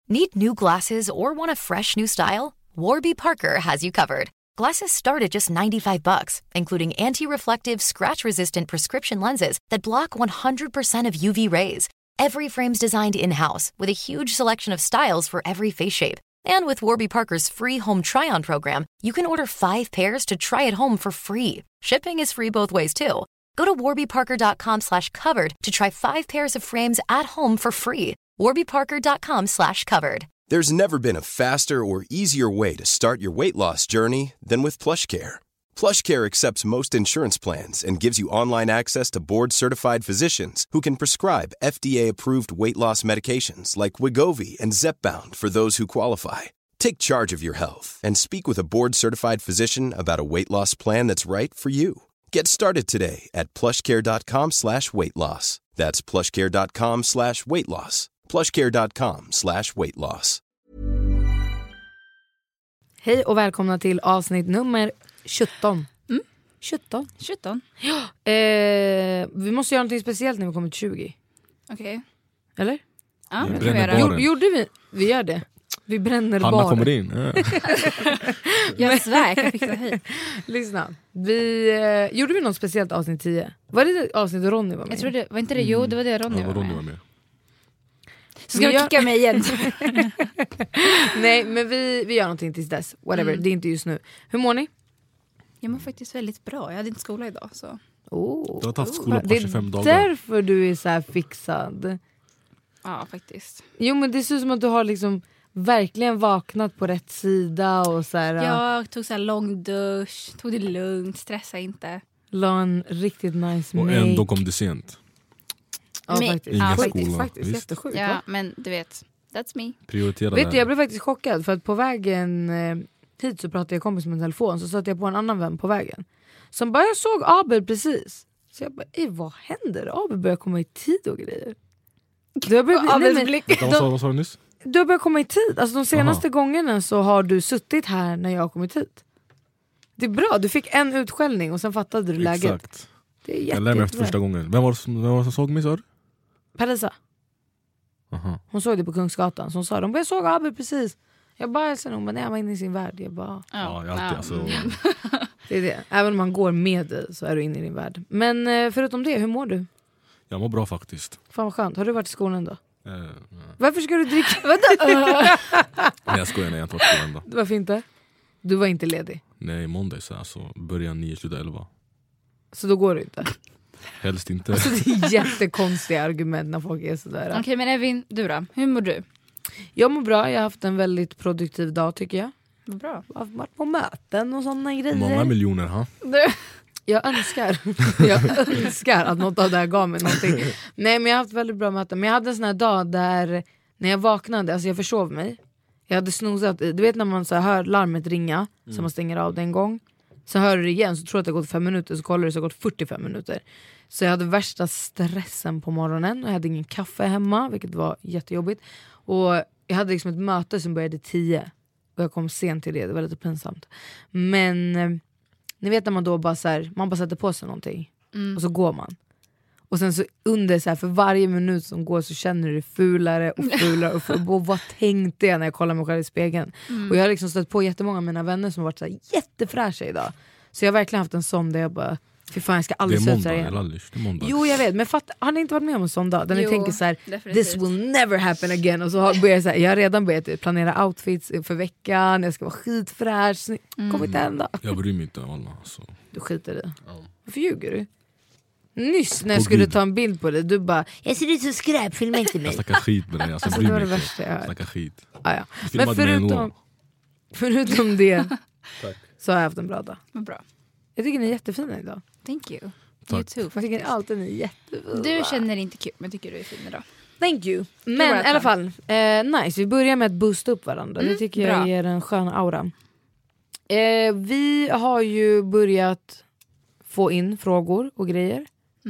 Need new glasses or want a fresh new style? Warby Parker has you covered. Glasses start at just $95, including anti-reflective, scratch-resistant prescription lenses that block 100% of UV rays. Every frame's designed in-house with a huge selection of styles for every face shape. And with Warby Parker's free home try-on program, you can order 5 pairs to try at home for free. Shipping is free both ways, too. Go to warbyparker.com/covered to try 5 pairs of frames at home for free. warbyparker.com/covered. There's never been a faster or easier way to start your weight loss journey than with PlushCare. PlushCare accepts most insurance plans and gives you online access to board-certified physicians who can prescribe FDA-approved weight loss medications like Wegovy and Zepbound for those who qualify. Take charge of your health and speak with a board-certified physician about a weight loss plan that's right for you. Get started today at plushcare.com/weightloss. That's plushcare.com/weightloss. plushcare.com/weightloss. Hej och välkomna till avsnitt nummer 17. 17. Ja. Vi måste göra något speciellt när vi kommer till 20. Okej. Eller? Ja, Vi bränner baren. Gjorde vi? Vi gör det. Vi bränner Hanna baren. kommer in. Ja. Jag svär, jag kan fixa hit. Lyssna. Gjorde vi något speciellt avsnitt 10? Var det avsnitt Ronny var med? Jag tror det, var inte det? Jo, det var det Ronny Ja, var Ronny med. var med. Så ska vi kicka mig igen. Nej, men vi gör någonting tills dess. Whatever, det är inte just nu. Hur mår ni? Jag mår faktiskt väldigt bra. Jag hade inte skola idag. Så. Du har haft skola på Det 25 är dagar. därför du är så här fixad. Ja, faktiskt. Jo, men det ser ut som att du har liksom verkligen vaknat på rätt sida och så här, Jag tog så här lång dusch, tog det lugnt, stressa inte. la en riktigt nice Och make. ändå kom det sent. Ja, Men- faktiskt. Ingen Faktiskt, skola. faktiskt Visst. jättesjukt. Ja, Va? men du vet, that's me. Prioritera Vet du, jag blev faktiskt chockad för att på vägen hit så pratade jag kompis med en telefon, så satt jag på en annan vän på vägen som bara, jag såg Abel precis, så jag bara, vad händer? Abel börjar komma i tid och grejer. Du har börjat, Vad sa du nyss? du har börjat komma i tid. Alltså de senaste gångerna så har du suttit här när jag har kommit hit. Det är bra, du fick en utskällning och sen fattade du läget. Exakt. Det är Jag lärde mig efter första gången. Vem var det som såg mig, sa du? Parisa. Aha. Hon såg det på Kungsgatan, så hon sa, jag såg Abel precis. Jag bara, sen hon bara, nej, han var inne i sin värld. Jag bara, Ja, jag alltid, alltså, det är det. Även om man går med dig så är du inne i din värld. Men förutom det, hur mår du? jag mår bra faktiskt. Fan vad skönt, har du varit i skolan då? Nej. Varför ska du dricka? Nej, jag skojar, nej, jag har inte varit på den då. Varför inte? Du var inte ledig. Nej, måndag så alltså, början 9, slutar 11. Så då går du inte. Helst inte. Alltså det är jättekonstiga argument när folk är sådär. Okej, men Evin, du då? Hur mår du? Jag mår bra, jag har haft en väldigt produktiv dag tycker jag. Vad bra. Jag har varit på möten och sådana grejer. Många miljoner, ha? Jag önskar att något av det här gav mig någonting. Nej, men jag har haft väldigt bra möten. Men jag hade en sån här dag där när jag vaknade, alltså jag försov mig. Jag hade snosat, du vet när man så här hör larmet ringa, så man stänger av det en gång. Så hör du det igen, så tror du att det har gått 5 minuter, så kollar du så har det gått 45 minuter. Så jag hade värsta stressen på morgonen och jag hade ingen kaffe hemma, vilket var jättejobbigt. Och jag hade liksom ett möte som började 10 och jag kom sent till det var lite pinsamt. Men ni vet när man då bara så här, man bara sätter på sig någonting och så går man. Och sen så under så här, för varje minut som går så känner du det fulare och fulare och fulare. Och vad tänkte jag när jag kollade mig själv i spegeln? Och jag har liksom stött på jättemånga av mina vänner som har varit så här jättefräscha idag. Så jag har verkligen haft en sån där jag bara, fy fan jag ska Det aldrig är se ut så måndag, här eller igen. det är måndag. Jo jag vet, men har ni inte varit med om en sån dag? Där ni Jo, tänker så här, definitivt. this will never happen again. Och så börjar jag, så här, jag har redan börjat planera outfits för veckan. Jag ska vara skitfräsch. Kommer inte hända. Jag bryr mig inte om alla. Så. Du skiter i det. Ja. Varför ljuger du? Nyss när jag På skulle Gud. ta en bild på det, du bara, jag ser ut som skräp, filma inte mig. Jag snackar skit med dig, alltså, Alltså, bryr det var mig det inte. värsta jag hört. Jag snackar skit. Ah, ja. Men Filmade mig förutom det Tack. så har jag haft en bra dag. Vad bra. Jag tycker ni är jättefina idag. Thank you. Tack. You too, Jag tycker faktiskt. alltid ni är jättefina. Du känner inte kul, men tycker du är fin idag. Thank you. Men welcome. i alla fall, nice. Vi börjar med att boosta upp varandra. Det tycker jag bra. ger en skön aura. Vi har ju börjat få in frågor och grejer.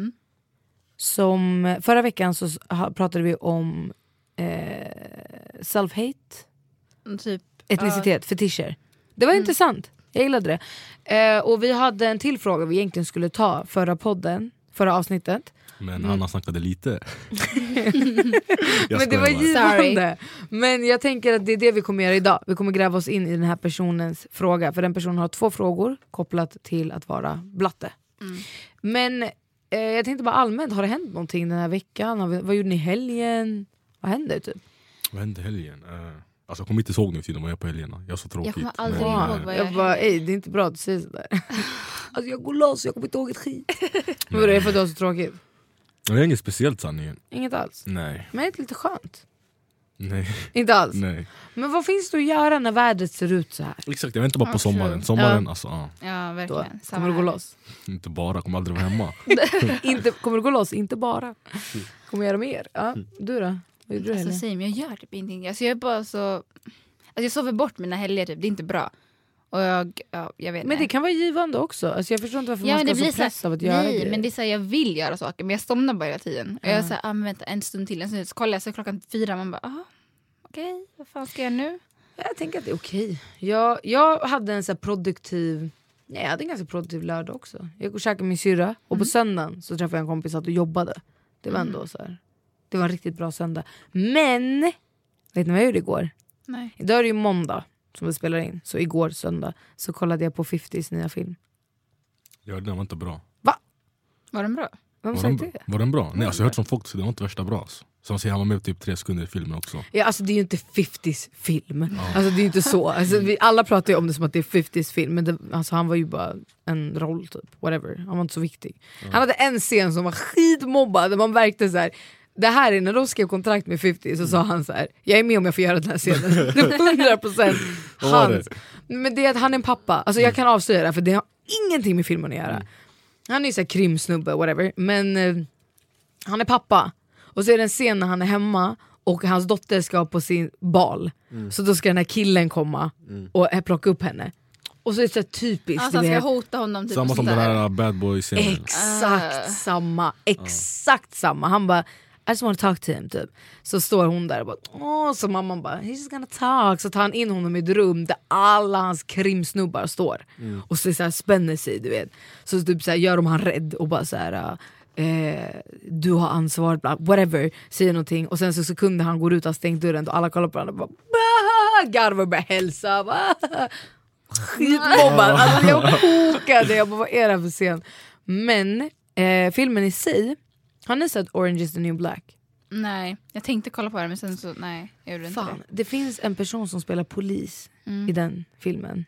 Som förra veckan så pratade vi om self-hate, Typ, etnicitet, fetischer. Det var intressant. Jag gillade det. Och vi hade en till fråga vi egentligen skulle ta förra podden. förra avsnittet. Men Anna snackade lite. Men det var givande. Men jag tänker att det är det vi kommer göra idag. Vi kommer gräva oss in i den här personens fråga. För den personen har 2 frågor kopplat till att vara blatte. Men jag tänkte bara allmänt, har det hänt någonting den här veckan? Vad gjorde ni i helgen? Vad hände typ? Vad hände i helgen? Alltså jag kommer inte ihåg nu tiden vad jag på helgerna. Jag är så tråkigt. Jag kommer aldrig ihåg vad jag bara, det är inte bra att säga sådär. Alltså jag går loss, jag kommer inte ihåg ett skit. Men vad är det för att du har så tråkigt? Det är inget speciellt, sanningen. Inget alls? Nej. Men det är lite skönt. Nej. Inte alls? Nej. Men vad finns det att göra när vädret ser ut så här? Exakt, jag väntar bara på sommaren. Sommaren, alltså Ja, Då verkligen. kommer du gå loss. inte bara, kommer aldrig vara hemma. Kommer du gå loss, inte bara. Kommer göra mer. Ja, du då? Vad gjorde du Alltså, helgen? säg, men jag gör typ ingenting. Alltså, jag är bara så... Alltså, jag sover bort mina helger typ. Det är inte bra. Och jag vet Men det kan vara givande också. Alltså jag förstår inte varför man ska det så blir press av att göra nej, grejer. men det är så här, jag vill göra saker. Men jag somnar bara hela tiden. Och jag är så här, men vänta en stund till. Så kollar jag så klockan 4. Man bara, okej, vad fan ska jag nu? Jag tänker att det är okej. Jag hade en så här produktiv... Nej, jag hade en ganska produktiv lördag också. Jag gick och käkade min syrra. Och på söndagen så träffade jag en kompis att och jobbade. Det var ändå så här. Det var en riktigt bra söndag. Men, vet ni vad jag gjorde igår? Nej. Idag är det ju måndag som vi spelar in. Så igår söndag så kollade jag på 50s nya film. Ja, den var inte bra. Var den bra? Vem sa det? Var den bra? Nej, alltså, jag har hört som folk så det var inte värsta bra. Alltså. Så han säger han var med typ 3 sekunder i filmen också. Ja, alltså det är ju inte 50s film. Alltså det är ju inte så. Alltså, alla pratar ju om det som att det är 50s film. Men det, alltså, han var ju bara en roll typ. Whatever. Han var inte så viktig. Han hade en scen som var skitmobbad. Där man verkade så här. Det här är när de skrev kontrakt med 50 så sa han så här: jag är med om jag får göra den här scenen. Det var 100% hans. Men det är att han är en pappa. Alltså jag kan avslöja det för det har ingenting med filmen att göra. Han är ju så här krimsnubbe whatever. Men han är pappa. Och så är det en scen när han är hemma och hans dotter ska på sin bal. Så då ska den här killen komma och plocka upp henne. Och så är det så här typiskt. Alltså han ska hota honom typ. Samma som den här bad boy-scenen. Exakt samma. Han bara, I just want to talk to him typ. Så står hon där och bara, så mamman bara, he's just gonna talk. Så tar han in honom i ett rum där alla hans krimsnubbar står. Och så här spänner sig, du vet. Så typ så här, gör de han rädd och bara så här. Du har ansvar, bla, whatever, säger någonting. Och sen så sekunder han går ut och stängt dörren och alla kollar på honom och bara garvar, börjar hälsa. Skitmobbad. Alltså jag kokade. Jag bara, vad är det här för scen? Men filmen i sig, har ni sett Orange is the New Black? Nej, jag tänkte kolla på det men sen så, nej, jag gjorde inte Fan, det finns en person som spelar polis i den filmen.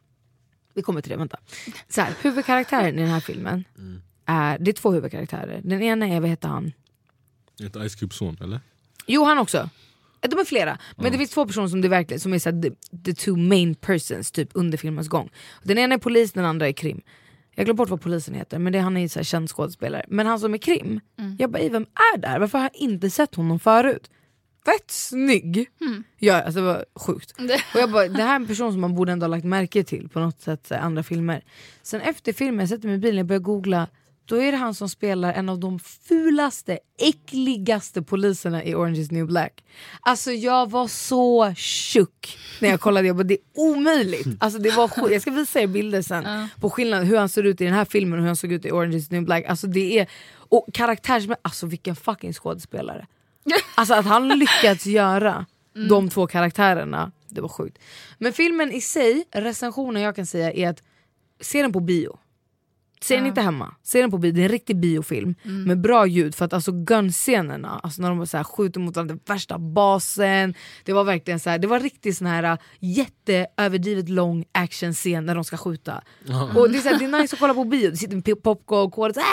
Vi kommer till det, vänta. Så här, huvudkaraktären i den här filmen det är 2 huvudkaraktärer. Den ena är, vad heter han? Ett Ice Cube son, eller? Jo, han också. De är flera. Men det finns 2 personer som det verkligen som är så här, the 2 main persons typ under filmens gång. Den ena är polis, den andra är krim. Jag glömde bort vad polisen heter, men han är ju så här känd skådespelare. Men han som är krim, jag bara, vem är där? Varför har jag inte sett honom förut? Fett snygg. Ja, alltså det var sjukt. Och jag bara, det här är en person som man borde ändå ha lagt märke till på något sätt, så här, andra filmer. Sen efter filmen, jag sätter mig i bilen och börjar googla. Då är det han som spelar en av de fulaste, äckligaste poliserna i Orange is the New Black. Alltså jag var så tjock när jag kollade. Jag bara, det är omöjligt. Alltså det var sjukt. Jag ska visa er bilder sen på skillnaden hur han ser ut i den här filmen och hur han såg ut i Orange is the New Black. Alltså det är, och karaktärsmässigt, alltså vilken fucking skådespelare. Alltså att han lyckats göra de 2 karaktärerna, det var sjukt. Men filmen i sig, recensionen jag kan säga är att se den på bio. Se den inte hemma, se den på bio. Det är en riktig biofilm med bra ljud. För att alltså gunscenerna, alltså när de så här skjuter mot den värsta basen, det var verkligen så här, det var riktigt sån här jätteöverdrivet lång actionscen när de ska skjuta. Och det är, så här, det är nice att kolla på bio. Det sitter med popcorn och kod,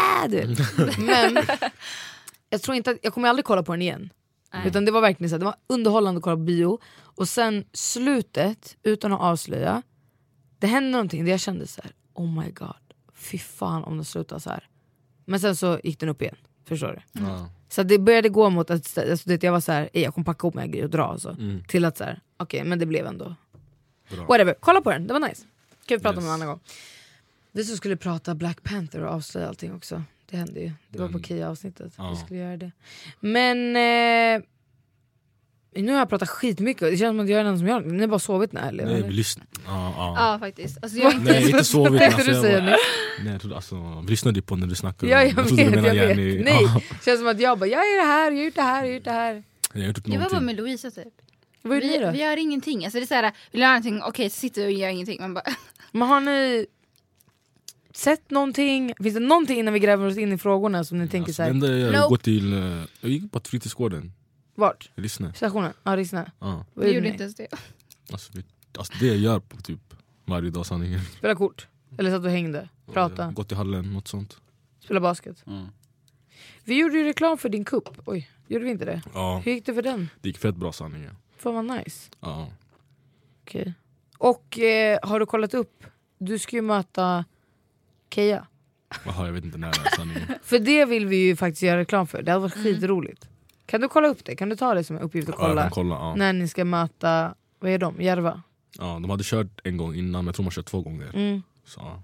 men jag tror inte att, jag kommer aldrig kolla på den igen. Utan det var verkligen så här, det var underhållande att kolla på bio. Och sen slutet, utan att avslöja, det hände någonting där jag kände så här, oh my god, fy fan om den slutar så här. Men sen så gick den upp igen, förstår du? Så det började gå mot att alltså, jag var så här, jag kommer packa upp mina grejer och dra alltså. Till att så här, okej, men det blev ändå bra. Whatever, kolla på den, det var nice. Kan vi prata om en annan gång. Vi så skulle prata Black Panther och avslöja allting också. Det hände ju, det var på Kia-avsnittet. Vi skulle göra det. Men Nu har jag pratat skitmycket. Det känns som att jag är den som gör det. Ni har bara sovit när eller? Nej, vi lyssnar. Ja, faktiskt. Alltså, jag Nej, inte sovit. Tänkte du säga nu? Nej, jag trodde, alltså, vi lyssnade på när du snackade. Ja, jag vet. Jenny. Nej, det känns som att jag bara, jag är det här, jag har gjort det här, jag har gjort det här. Jag har gjort var bara någonting. med Louisa typ. Vad är det då? Vi gör ingenting. Alltså, det är såhär, vill göra någonting, okej, så sitter vi och gör ingenting. Man bara... Men har ni sett någonting? Finns det någonting innan vi gräver oss in i frågorna som ni tänker så här? Jag går till... Jag gick på fritidsgården. Vart? Jag lyssnade. Stationen? Ja, lyssna. Ja. Vi gjorde inte ens det. Alltså det jag gör på typ varje dag sanningen. Spela kort? Eller satt och hängde? Prata? Gått i hallen, något sånt. Spela basket? Vi gjorde ju reklam för din kupp. Oj, gjorde vi inte det? Ja. Hur gick det för den? Det gick fett bra sanningen. Fan vad nice. Ja. Okej. Och har du kollat upp? Du ska ju möta Keja. Jaha, jag vet inte när det är sanningen. För det vill vi ju faktiskt göra reklam för. Det hade varit skitroligt. Kan du kolla upp det? Kan du ta det som en uppgift och Ja, jag kolla? kan kolla, ja. När ni ska möta, vad är de? Järva? Ja, de hade kört en gång innan, men jag tror man kört 2 gånger. Så, ja.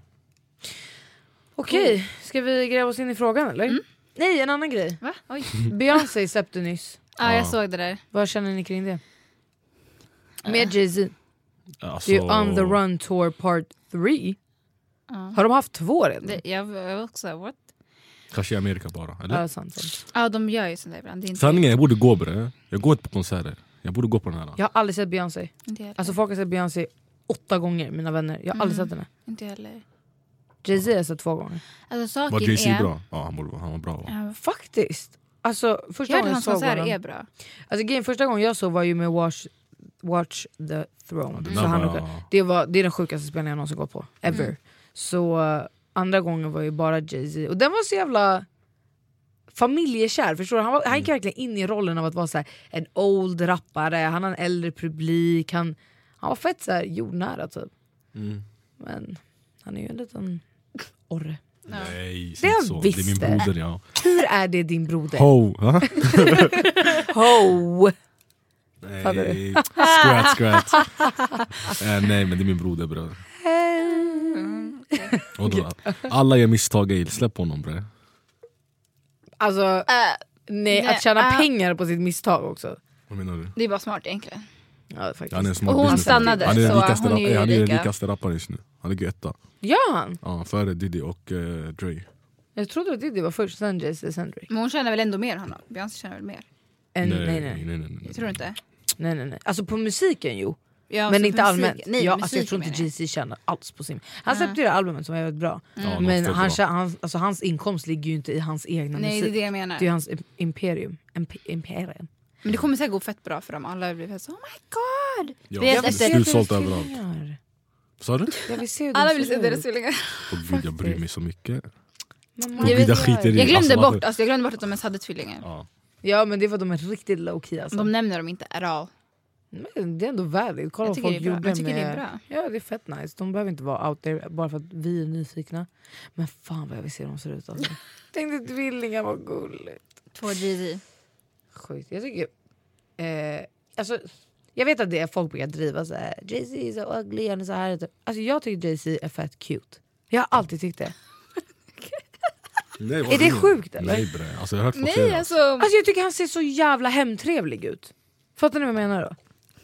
Okej, ska vi gräva oss in i frågan eller? Nej, en annan grej. Va? Oj. Beyoncé släppte nyss. Ja, jag såg det där. Vad känner ni kring det? Med Jay-Z. Alltså, Det är ju On the Run Tour Part 3. Har de haft 2 redan? Jag var också, what? kanske i Amerika bara, eller? Ja, sant. Ja, de gör ju sånt där ibland. Det är inte Sanningen, jag borde gå bre. Jag går inte på konserter. Jag borde gå på den här. Jag har aldrig sett Beyoncé. Inte heller. Alltså folk har sett Beyoncé 8 gånger, mina vänner. Jag har aldrig sett henne. Inte heller. Jay-Z har jag sett 2 gånger. Alltså Var saken Jay-Z är... bra? Ja, han var bra. Va? Ja, Faktiskt. Alltså första jag hörde gången jag hans såg konserter honom. är bra. Alltså första gången jag såg var ju med Watch the Throne. den Så där han, var- det är den sjukaste spelningen jag någonsin gått på. Ever. Så andra gången var ju bara Jay-Z. Och den var så jävla familjekär, förstår du? Han gick verkligen in i rollen av att vara så här, en old rappare. Han har en äldre publik. Han var fett så här jordnära typ. Men han är ju en liten orre. Nej, Det jag så. Det är min visste. broder, ja. Hur är det din broder? Ho! Ha? Ho! Nej, scratch. Nej, men det är min broder, bror. Och då, alla gör misstag, Gail. Släpp honom, bre. Alltså, nej, att tjäna pengar på sitt misstag också. Vad menar du? Det är bara smart egentligen. Ja, faktiskt. Han är en smart Och hon businessman. stannade, Han är den så rikaste, hon är ju han är den lika. rikaste rapparen just nu. Han ligger etta. Gör han? Ja, före Diddy och Dre. Jag trodde att det var först, sen Jay-Z, sen Drake. Men hon tjänar väl ändå mer än honom? Beyoncé tjänar väl mer? Nej. Jag tror inte. Nej. Alltså på musiken jo. Ja, Men så inte musik- allmänt. Nej, Ja, musik alltså, jag tror inte menar jag. Jay-Z tjänar alls på sin. Han släppte ju det albumet som var väldigt bra. Ja, Men de han, alltså, hans inkomst ligger ju inte i hans egna Nej, det är musik. det jag menar. Det är ju hans imperium. Imperium. Men det kommer säkert gå fett bra för dem. Alla blir fett så, oh my god! Ja, Vet det efter- är slutsålt överallt. Sa du? Jag vill se hur Alla de vill ser se deras ut. tvillingar. Åh gud, jag bryr mig så mycket. Mamma. Jag vet- Jag skiter i. Jag glömde Alltså, bort att de ens hade tvillingar. Ja. Ja men det är för att de är riktigt low key alltså. De nämner dem inte at all. Men det är ändå värdigt. Kolla Jag vad tycker folk det är bra. gjorde Jag tycker med... det är bra. Ja det är fett nice. De behöver inte vara out there bara för att vi är nyfikna. Men fan vad jag vill se dem ser ut alltså. Tänkte tvillingar var gulligt. 2 Jay-Z. Sjukt. Jag tycker... alltså, jag vet att det är folk brukar driva så här. Jay-Z är så ugly, han är så här. Alltså jag tycker Jay-Z är fett cute. Jag har alltid tyckt det. Nej, vad Är det menar du? sjukt, eller? Nej bre, alltså jag har hört folk Nej säga det. alltså. Alltså jag tycker han ser så jävla hemtrevlig ut. Fattar ni vad jag menar då?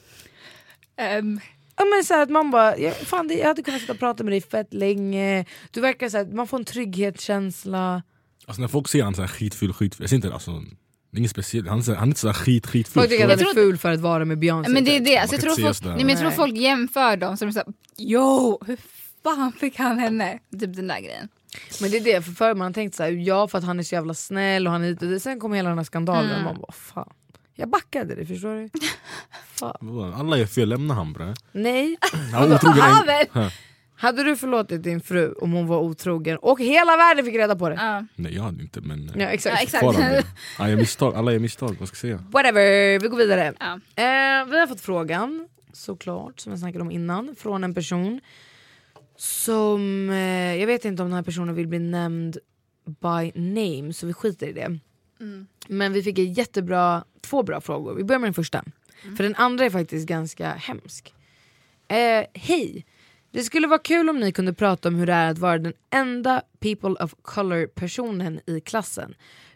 Ja men så här, att man bara, jag hade kunnat sitta och prata med dig fett länge. Du verkar så här, man får en trygghetskänsla. Alltså när folk ser han så här skitfull. Jag ser inte, alltså, det är inget speciellt. Han är inte så här skitfull. Folk tycker att Jag han är tror- ful för att vara med Beyoncé. Men det är typ. det. Alltså, Man jag, kan tror inte folk, säga nej, men jag tror Nej. folk jämför dem. Så de säger, jo, hur fan fick han henne? Typ den där grejen. Men det är det, för förr man har tänkt så här, ja för att han är så jävla snäll och han är hit och det. Sen kom hela den här skandalen och man bara, fan. Jag backade det, förstår du? Fan. Alla är fel, lämna han bre. Nej. Han är otrogen. Hade du förlåtit din fru om hon var otrogen och hela världen fick reda på det? Ja. Nej jag hade inte, men Ja, exakt. Ja, exakt. fortfarande. Ja, jag misstag. Alla är misstag, vad ska jag säga? Whatever, vi går vidare. Ja. Vi har fått frågan, såklart, som jag snackade om innan, från en person som, jag vet inte om den här personen vill bli nämnd by name, så vi skiter i det. Men vi fick två bra frågor. Vi börjar med den första. För den andra är faktiskt ganska hemsk. Hej! Det skulle vara kul om ni kunde prata om hur det är att vara den enda people of color personen i klassen.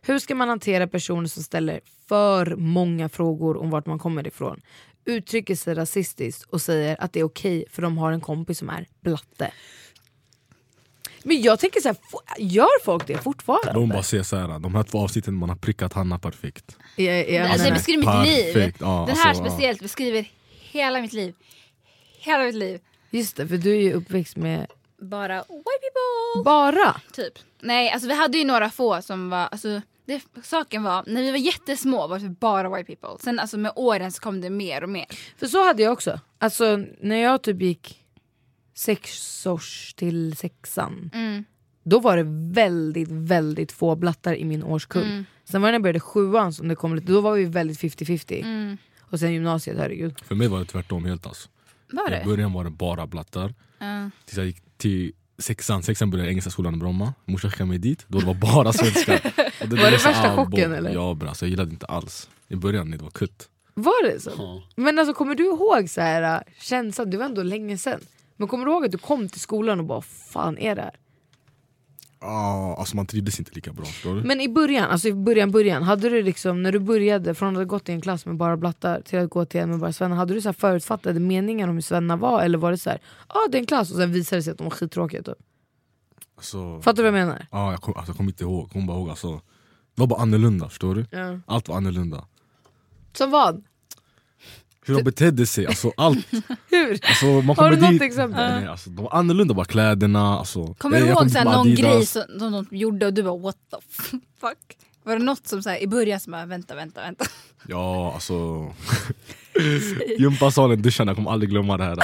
Hur ska man hantera personer som ställer för många frågor om vart man kommer ifrån? Uttrycker sig rasistiskt och säger att det är okej för de har en kompis som är blatte. Men jag tänker så här, gör folk det fortfarande? De bara ser så här, de här 2 avsnitten man har prickat Hanna perfekt. Alltså jag beskriver mitt liv. Perfekt, ja, Den här alltså, speciellt beskriver hela mitt liv. Hela mitt liv. Just det, för du är ju uppväxt med... Bara white people. Bara? Typ. Nej, alltså vi hade ju några få som var... Alltså, saken var, när vi var jättesmå var det bara white people. Sen alltså med åren så kom det mer och mer. För så hade jag också. Alltså när jag typ gick 6 års till 6:an. Då var det väldigt, väldigt få blattar i min årskull. Sen var det när jag började 7:an som det kom lite. Då var vi väldigt 50-50. Och sen gymnasiet, herregud. För mig var det tvärtom helt alltså. Var det? I början var det bara blattar. Tills jag gick till 6:an började engelska skolan i Bromma. Morsan skickade mig dit, då det var bara svenskar. Och var det värsta chocken eller? Ja bra, så jag gillade inte alls. I början det var kutt. Var det så? Men alltså kommer du ihåg så här känslan, det var ändå länge sedan. Men kommer du ihåg att du kom till skolan och bara, fan är det här? Ja, alltså man trivdes inte lika bra, förstår du? Men i början, alltså i början hade du liksom, när du började från att ha gått i en klass med bara blattar till att gå till en med bara svennar, hade du så här förutfattade meningar om hur svennar var, eller var det så här, det är en klass och sen visade det sig att de var skittråkiga typ? Alltså, fattar du vad jag menar? Ja, jag kom inte ihåg, kom bara ihåg alltså, det var bara annorlunda, förstår du? Ja. Allt var annorlunda. Som vad? Hur de betedde sig, alltså allt. Hur? Alltså, man har du dit, något exempel? Nej, alltså, de var annorlunda, bara kläderna alltså, kommer du ihåg såhär, någon grej som de gjorde och du bara what the fuck? Var det något som såhär, i början som bara vänta. Ja, alltså gympasalen, duscharna, jag kommer aldrig glömma det här.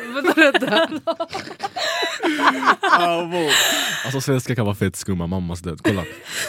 Alltså svenska kan vara fett skumma, mammas död, kolla.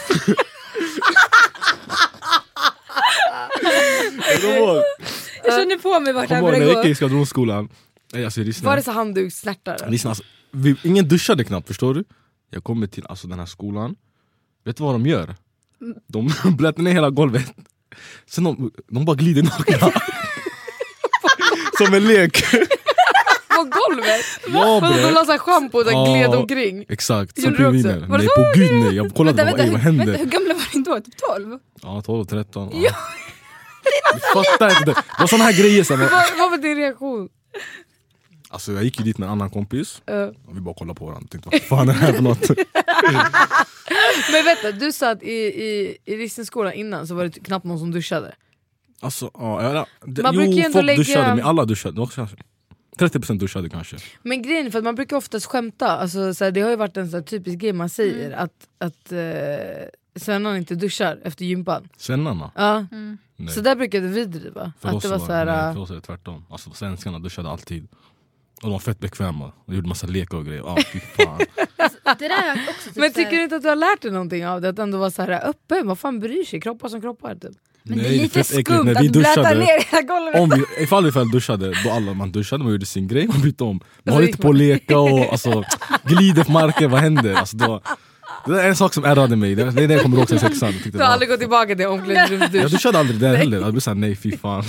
Jag känner på mig vart det här när börjar jag gå. gick i skvadronskolan, alltså, Var det så handdukssnärtar? Alltså, ingen duschade knappt, förstår du? Jag kommer till alltså, den här skolan. Vet du vad de gör? De blöter ner hela golvet. Sen de bara glider nakna. Som en lek. På golvet? Ja, bre. De la såhär shampoo och gled omkring. Exakt, som Gjorde du också? pingviner. Var det Nej, så? på gud nej. Jag kollade vad hände. Vänta, hur gamla var ni då? Typ 12? Ja, 12, 13. Ja. Jag fattar inte. Det var såna här grejer som... Vad var din reaktion? Alltså jag gick ju dit med en annan kompis. Och vi bara kollade på varandra. Tänkte, vad fan är det här för något? Men vänta, du sa att i Ristenskolan innan så var det knappt någon som duschade. Alltså, ja. Man brukar ju ändå folk lägga... duschade, men alla duschade. 30% duschade kanske. Men grejen är för att man brukar oftast skämta. Alltså, så här, det har ju varit en så här typisk grej man säger. Att svennarna inte duschar efter gympan. Svennarna? Ja. Nej. Så där brukade vi driva. För att oss det var så här, nej, för oss är det tvärtom. Alltså svenskarna duschade alltid. Och de var fett bekväma. De gjorde massa lekar och grejer. Fy fan. Det där är också typ men tycker du inte att du har lärt dig någonting av det? Att ändå vara så här öppen, vad fan bryr sig? Kroppar som kroppar typ. Men nej, det är lite fett äckligt. skumt När vi att blöta duschade, ner hela golvet. ifall vi duschade, då alla man duschade, man gjorde sin grej, man bytte om. Man höll inte på att leka och alltså, glider på marken, vad händer? Alltså, det är en sak som ärrade mig. Det är det jag kommer ihåg sen 6:an. Du har aldrig gått tillbaka till omklädningsrumsdusch? Jag duschade aldrig där heller. Jag blev såhär, nej fy fan.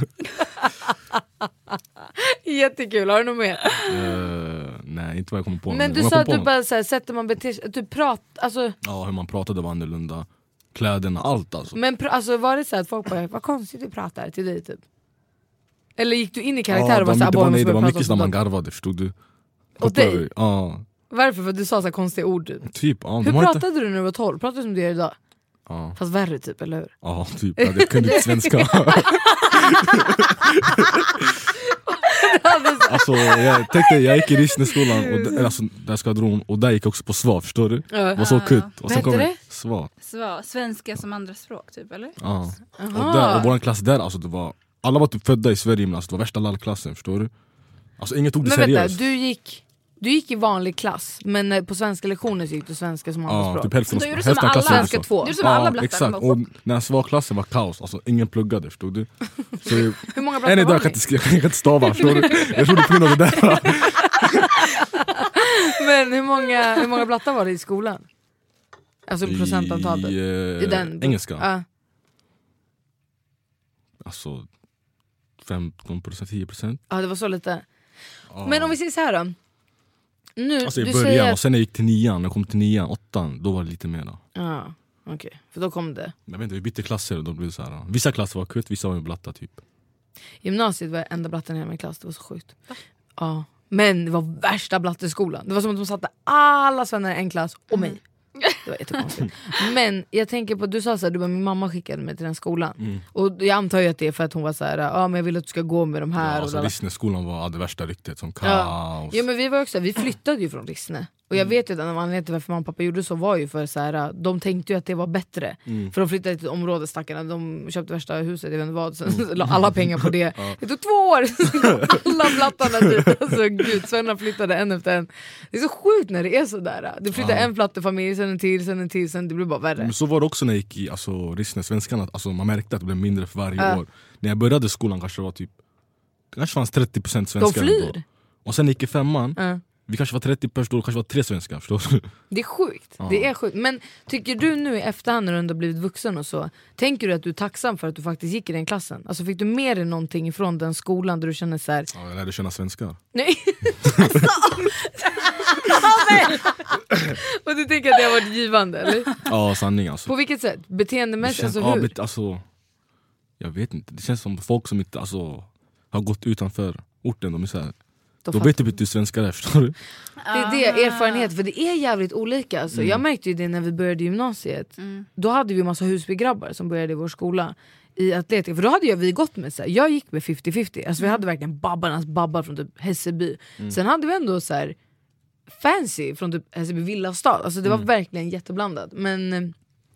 Jättekul, har du något mer? Nej, inte vad jag kommer på. Men du sa att du bara så här, sätter man beter sig, du alltså... Ja, hur man pratade var annorlunda. Kläderna, allt alltså. Men alltså, var det så att folk bara, vad konstigt du pratar till dig typ? Eller gick du in i karaktär och var såhär, det var mycket när man garvade, förstod du? Och dig? Ja. Varför? För att du sa så här konstiga ord typ, ja, hur pratade du när du var 12? Pratade du som du gör idag? Ja. Fast värre typ, eller hur? Ja, typ, jag kunde inte svenska. Alltså, jag gick i Rissneskolan och alltså, där skvadron, och där gick jag också på SVA, förstår du? Det var så kutt. Och sen kom det? SVA. Svenska som andra språk typ, eller? Ja. Och vår klass där, alltså, det var, alla var typ födda i Sverige, men alltså, det var värsta lallklassen, förstår du? Alltså inget tog det seriöst. Vänta, du gick i vanlig klass, men på svenska lektioner så gick du svenska som andra språk. Typ hälften då av klassen. Svenska 2. Du är som alla blattar. Exakt, och när SVA-klassen var kaos, alltså ingen pluggade, förstod du? Så, hur många blattar var ni? Jag kan inte stava, förstår du? Jag trodde på grund av det där. Men hur många blattar var det i skolan? Alltså procentantalet i den engelska? Alltså 15%, 10%. Ja, det var så lite. Men om vi säger så här då. Nu, alltså i du början, säger... och sen när jag gick till 9:an, när jag kom till 9:an, 8:an, då var det lite mer då. Ja. Okej, för då kom det. Jag vet inte, vi bytte klasser och då blev det så här. Vissa klasser var kutt, vissa var med blatta typ. Gymnasiet var enda blatten i min klass, det var så sjukt. Ja. Men det var värsta blatteskolan. Det var som att de satte alla svennar i en klass och mig. Det var jättekonstigt. Men jag tänker på, du sa så här, min mamma skickade mig till den skolan. Och jag antar ju att det är för att hon var så här, men jag vill att du ska gå med de här. Ja, alltså Rissneskolan var det värsta ryktet, som kaos. Ja, men vi flyttade ju från Rissne. Och jag vet ju att en anledning till varför mamma och pappa gjorde så var ju för så här, de tänkte ju att det var bättre. För de flyttade till ett område, stackarna. De köpte värsta huset, jag vet inte vad. Sen la alla pengar på det. Det tog 2 år. Alla plattorna dit. Alltså gud, Svenna flyttade en efter en. Det är så sjukt när det är så där. Det flyttade en plattefamilj, sen en till, sen det blev bara värre. Men så var det också när jag gick i Rissne-svenskan. Alltså, man märkte att det blev mindre för varje år. När jag började skolan kanske det var typ, kanske fanns 30% svenskar. De flyr. Då. Och sen gick i 5:an. Vi kanske var 30 personer, då kanske var 3 svenskar, förstår du? Det är sjukt, det är sjukt. Men tycker du nu i efterhand när du ändå blivit vuxen och så, tänker du att du är tacksam för att du faktiskt gick i den klassen? Alltså fick du med dig någonting ifrån den skolan där du känner så här... Ja, jag lärde känna svenskar. Nej. Och du tänker att det har varit givande, eller? Ja, sanning alltså. På vilket sätt? Beteendemässigt, alltså hur? Alltså, jag vet inte, det känns som folk som inte har gått utanför orten, de är så här. Då vet du att du är svenskar där, förstår du? Det är det, erfarenhet, för det är jävligt olika alltså. Jag märkte ju det när vi började gymnasiet. Då hade vi en massa Husbygrabbar som började i vår skola i atletik, för då hade vi gått med så här, jag gick med 50-50. Alltså vi hade verkligen babbarnas babbar från typ Hässelby. Sen hade vi ändå så här fancy från typ Hässelby villastad. Alltså det var verkligen jätteblandat. Men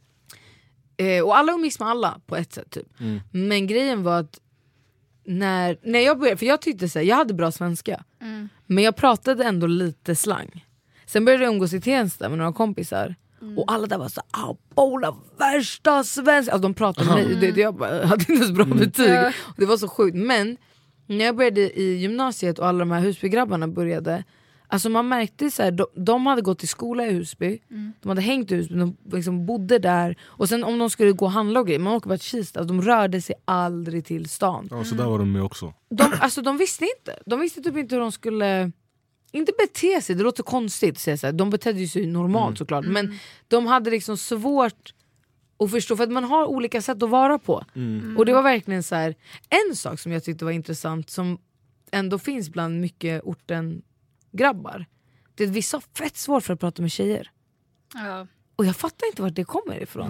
och alla umgicks med alla på ett sätt typ. Men grejen var att när jag började, för jag tyckte så här, jag hade bra svenska. Men jag pratade ändå lite slang. Sen började jag umgås i Tensta med några kompisar. Och alla där var så Bola, värsta svenska. Alltså de pratade med mig. Jag hade inte så bra betyg. Och det var så sjukt. Men när jag började i gymnasiet och alla de här Husbygrabbarna började, alltså man märkte så här, de hade gått till skola i Husby. De hade hängt i Husby, de liksom bodde där. Och sen om de skulle gå och handla och grejer, man åker bara till Kista, de rörde sig aldrig till stan. Ja, så där var de med också. De visste inte. De visste typ inte hur de skulle, inte bete sig, det låter konstigt så här. De betedde sig normalt såklart. Men de hade liksom svårt att förstå, för att man har olika sätt att vara på. Och det var verkligen så här, en sak som jag tyckte var intressant, som ändå finns bland mycket orten grabbar, det är att vissa har fett svårt för att prata med tjejer. Ja. Och jag fattar inte vart det kommer ifrån.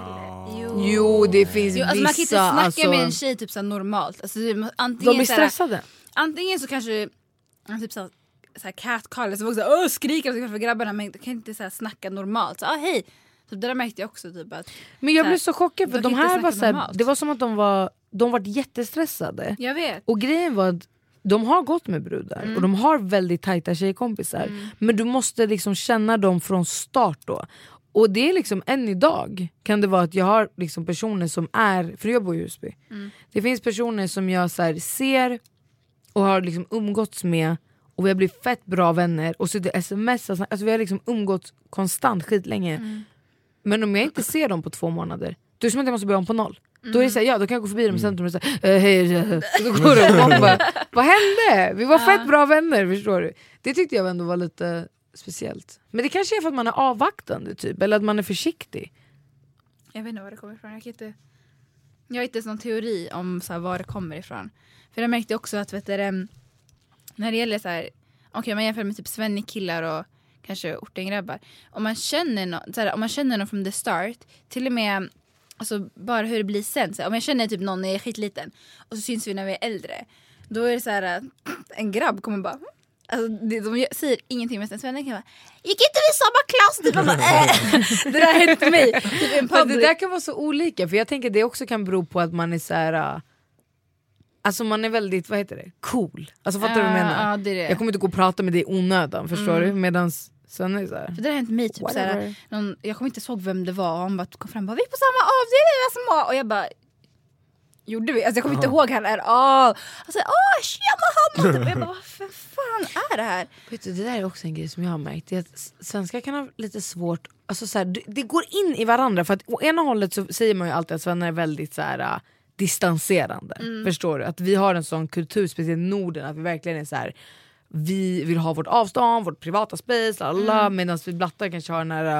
Jo, det finns vissa. Alltså man kan inte snacka med en tjej typ så normalt. Alltså, de är stressade. Antingen så kanske typ så här catcall, så också skriker för grabbarna, men kan inte så här snacka normalt. Så hej. Så det där märkte jag också typ att, men jag blev så chockad för de här var så här, det var som att de var jättestressade. Jag vet. Och grejen var att de har gått med brudar och de har väldigt tajta tjejkompisar. Men du måste liksom känna dem från start då. Och det är liksom än idag kan det vara att jag har liksom personer som är, för jag bor i Husby. Det finns personer som jag så här ser och har liksom umgåtts med, och vi har blivit fett bra vänner och så det sms, alltså vi har liksom umgåtts konstant skitlänge. Men om jag inte ser dem på 2 månader, då är det som att jag måste börja om på 0. Då är det så här, då kan jag gå förbi dem i centrum och säga hej, så går de och bara, vad hände? Vi var fett bra vänner, förstår du? Det tyckte jag ändå var lite speciellt. Men det kanske är för att man är avvaktande typ, eller att man är försiktig. Jag vet inte var det kommer ifrån. Jag har inte någon teori om så här, var det kommer ifrån. För jag märkte också att när det gäller så här, man jämför med typ svennekillar och kanske ortengrabbar. Om man känner någon från the start, till och med alltså bara hur det blir sen. Så om jag känner typ någon när jag är skitliten och så syns vi när vi är äldre, då är det så här, en grabb kommer bara, alltså de säger ingenting, med en svenne kan bara, gick inte vi samma klass? Typ, bara, det där har hänt mig. Typ det där kan vara så olika, för jag tänker det också kan bero på att man är så här, alltså man är väldigt, vad heter det, cool. Alltså fattar du vad jag menar? Det. Jag kommer inte gå och prata med dig i onödan, förstår du? Medans sen är så här, för det har hänt mig typ såhär, jag kommer inte ihåg vem det var, han bara kom fram och bara, vi är på samma avdelning, vi är små. Och jag bara, gjorde vi? Alltså jag kommer inte ihåg han är. Alltså tjena han. Och jag bara, vad fan är det här? Vet du, det där är också en grej som jag har märkt, det är att svenskar kan ha lite svårt, alltså så här, det går in i varandra, för att å ena hållet så säger man ju alltid att svennar är väldigt så här distanserande. Förstår du? Att vi har en sån kultur, speciellt i Norden, att vi verkligen är så här, vi vill ha vårt avstånd, vårt privata space, medan vi blattar kanske har den här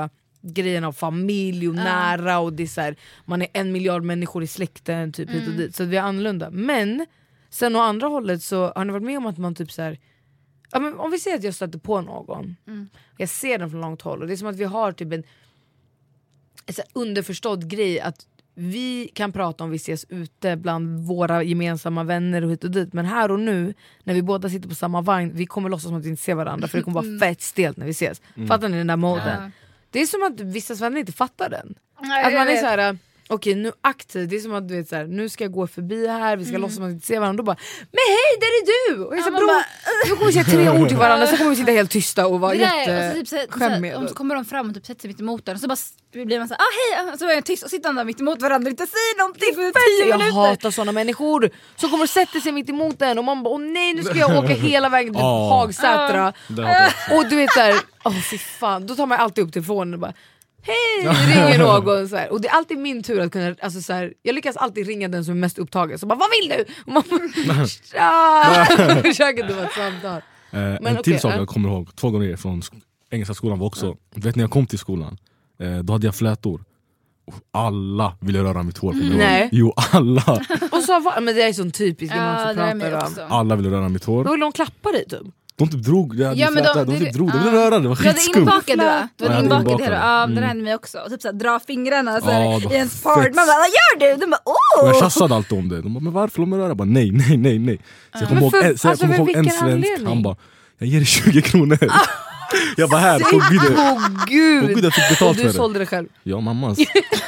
grejen av familj och nära och det är så här, man är 1 miljard människor i släkten typ hit och dit, så vi är annorlunda. Men sen å andra hållet så har ni varit med om att man typ så här, ja, men om vi säger att jag stöter på någon, jag ser den från långt håll och det är som att vi har typ en så här underförstådd grej att vi kan prata om vi ses ute bland våra gemensamma vänner och hit och dit, men här och nu när vi båda sitter på samma vagn, vi kommer låtsas som att vi inte ser varandra för det kommer vara fett stelt när vi ses. Fattar ni den där moden? Det är som att vissa vänner inte fattar den. Att man är så här, okej, nu aktivt, det är som att du vet så här, nu ska jag gå förbi här, vi ska låtsas som att vi inte ser varandra, och då bara, men hej, där är du! Och jag så bror, nu kommer vi säga 3 ord till varandra, så kommer vi sitta helt tysta och vara jätteskämmiga. Och så kommer de fram och typ sätter sig mitt emot den och så bara blir man så här, hej, så är jag tyst och sitter där mitt emot varandra och inte säger någonting för 10 minuter. Jag hatar såna människor som kommer och sätter sig mitt emot den och man bara, åh nej, nu ska jag åka hela vägen till Hagsätra. Och du vet såhär, fy fan, då tar man alltid upp telefonen och bara, hej, ringer någon så här. Och det är alltid min tur att kunna, alltså så här, jag lyckas alltid ringa den som är mest upptagen. Så bara, vad vill du? Och man försöker inte vara ett samtal. En till sak jag kommer ihåg 2 gånger från engelska skolan var också, vet när jag kom till skolan, då hade jag flätor. Alla ville röra mitt hår. Nej. Jo, alla. Och så, men det är sån typisk man pratar om. Alla ville röra mitt hår. Då ville de klappa dig typ. De typ drog, de ville röra, det var skitskumt. Inbakad va? Du var inbakad hela. Ja, det hände mig också. Och typ så här, dra fingrarna så här, i ens part. Man bara, vad gör du? De bara, åh! Jag tjassade alltid om det. De bara, men varför de röra? Jag bara, nej. Så jag kommer ihåg en svensk, han bara, jag ger dig 20 kronor. Jag bara, här, på gud jag fick betalt för det. Du sålde det själv? Ja, mammas.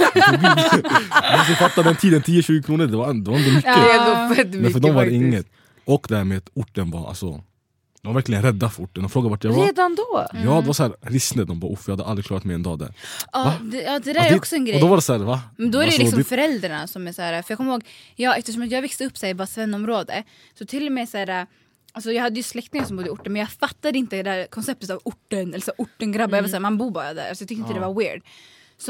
Jag fattade den tiden, 10-20 kronor, det var ändå mycket. Men för dem var det inget. Och det här med att orten var, alltså, de var verkligen rädda för orten. De frågade vart jag var. Redan då? Ja, det var så här rissne. De bara, jag hade aldrig klarat mig en dag där. Det där är också en grej. Och då var det så här, va? Men då är det liksom föräldrarna som är så här. För jag kommer ihåg, eftersom jag växte upp så här, i bara Svennområde, så till och med så här, alltså jag hade ju släktingar som bodde i orten, men jag fattade inte det där konceptet av orten, eller så ortengrabbar. Jag var så här, man bor bara där, så jag tyckte inte det var weird. Så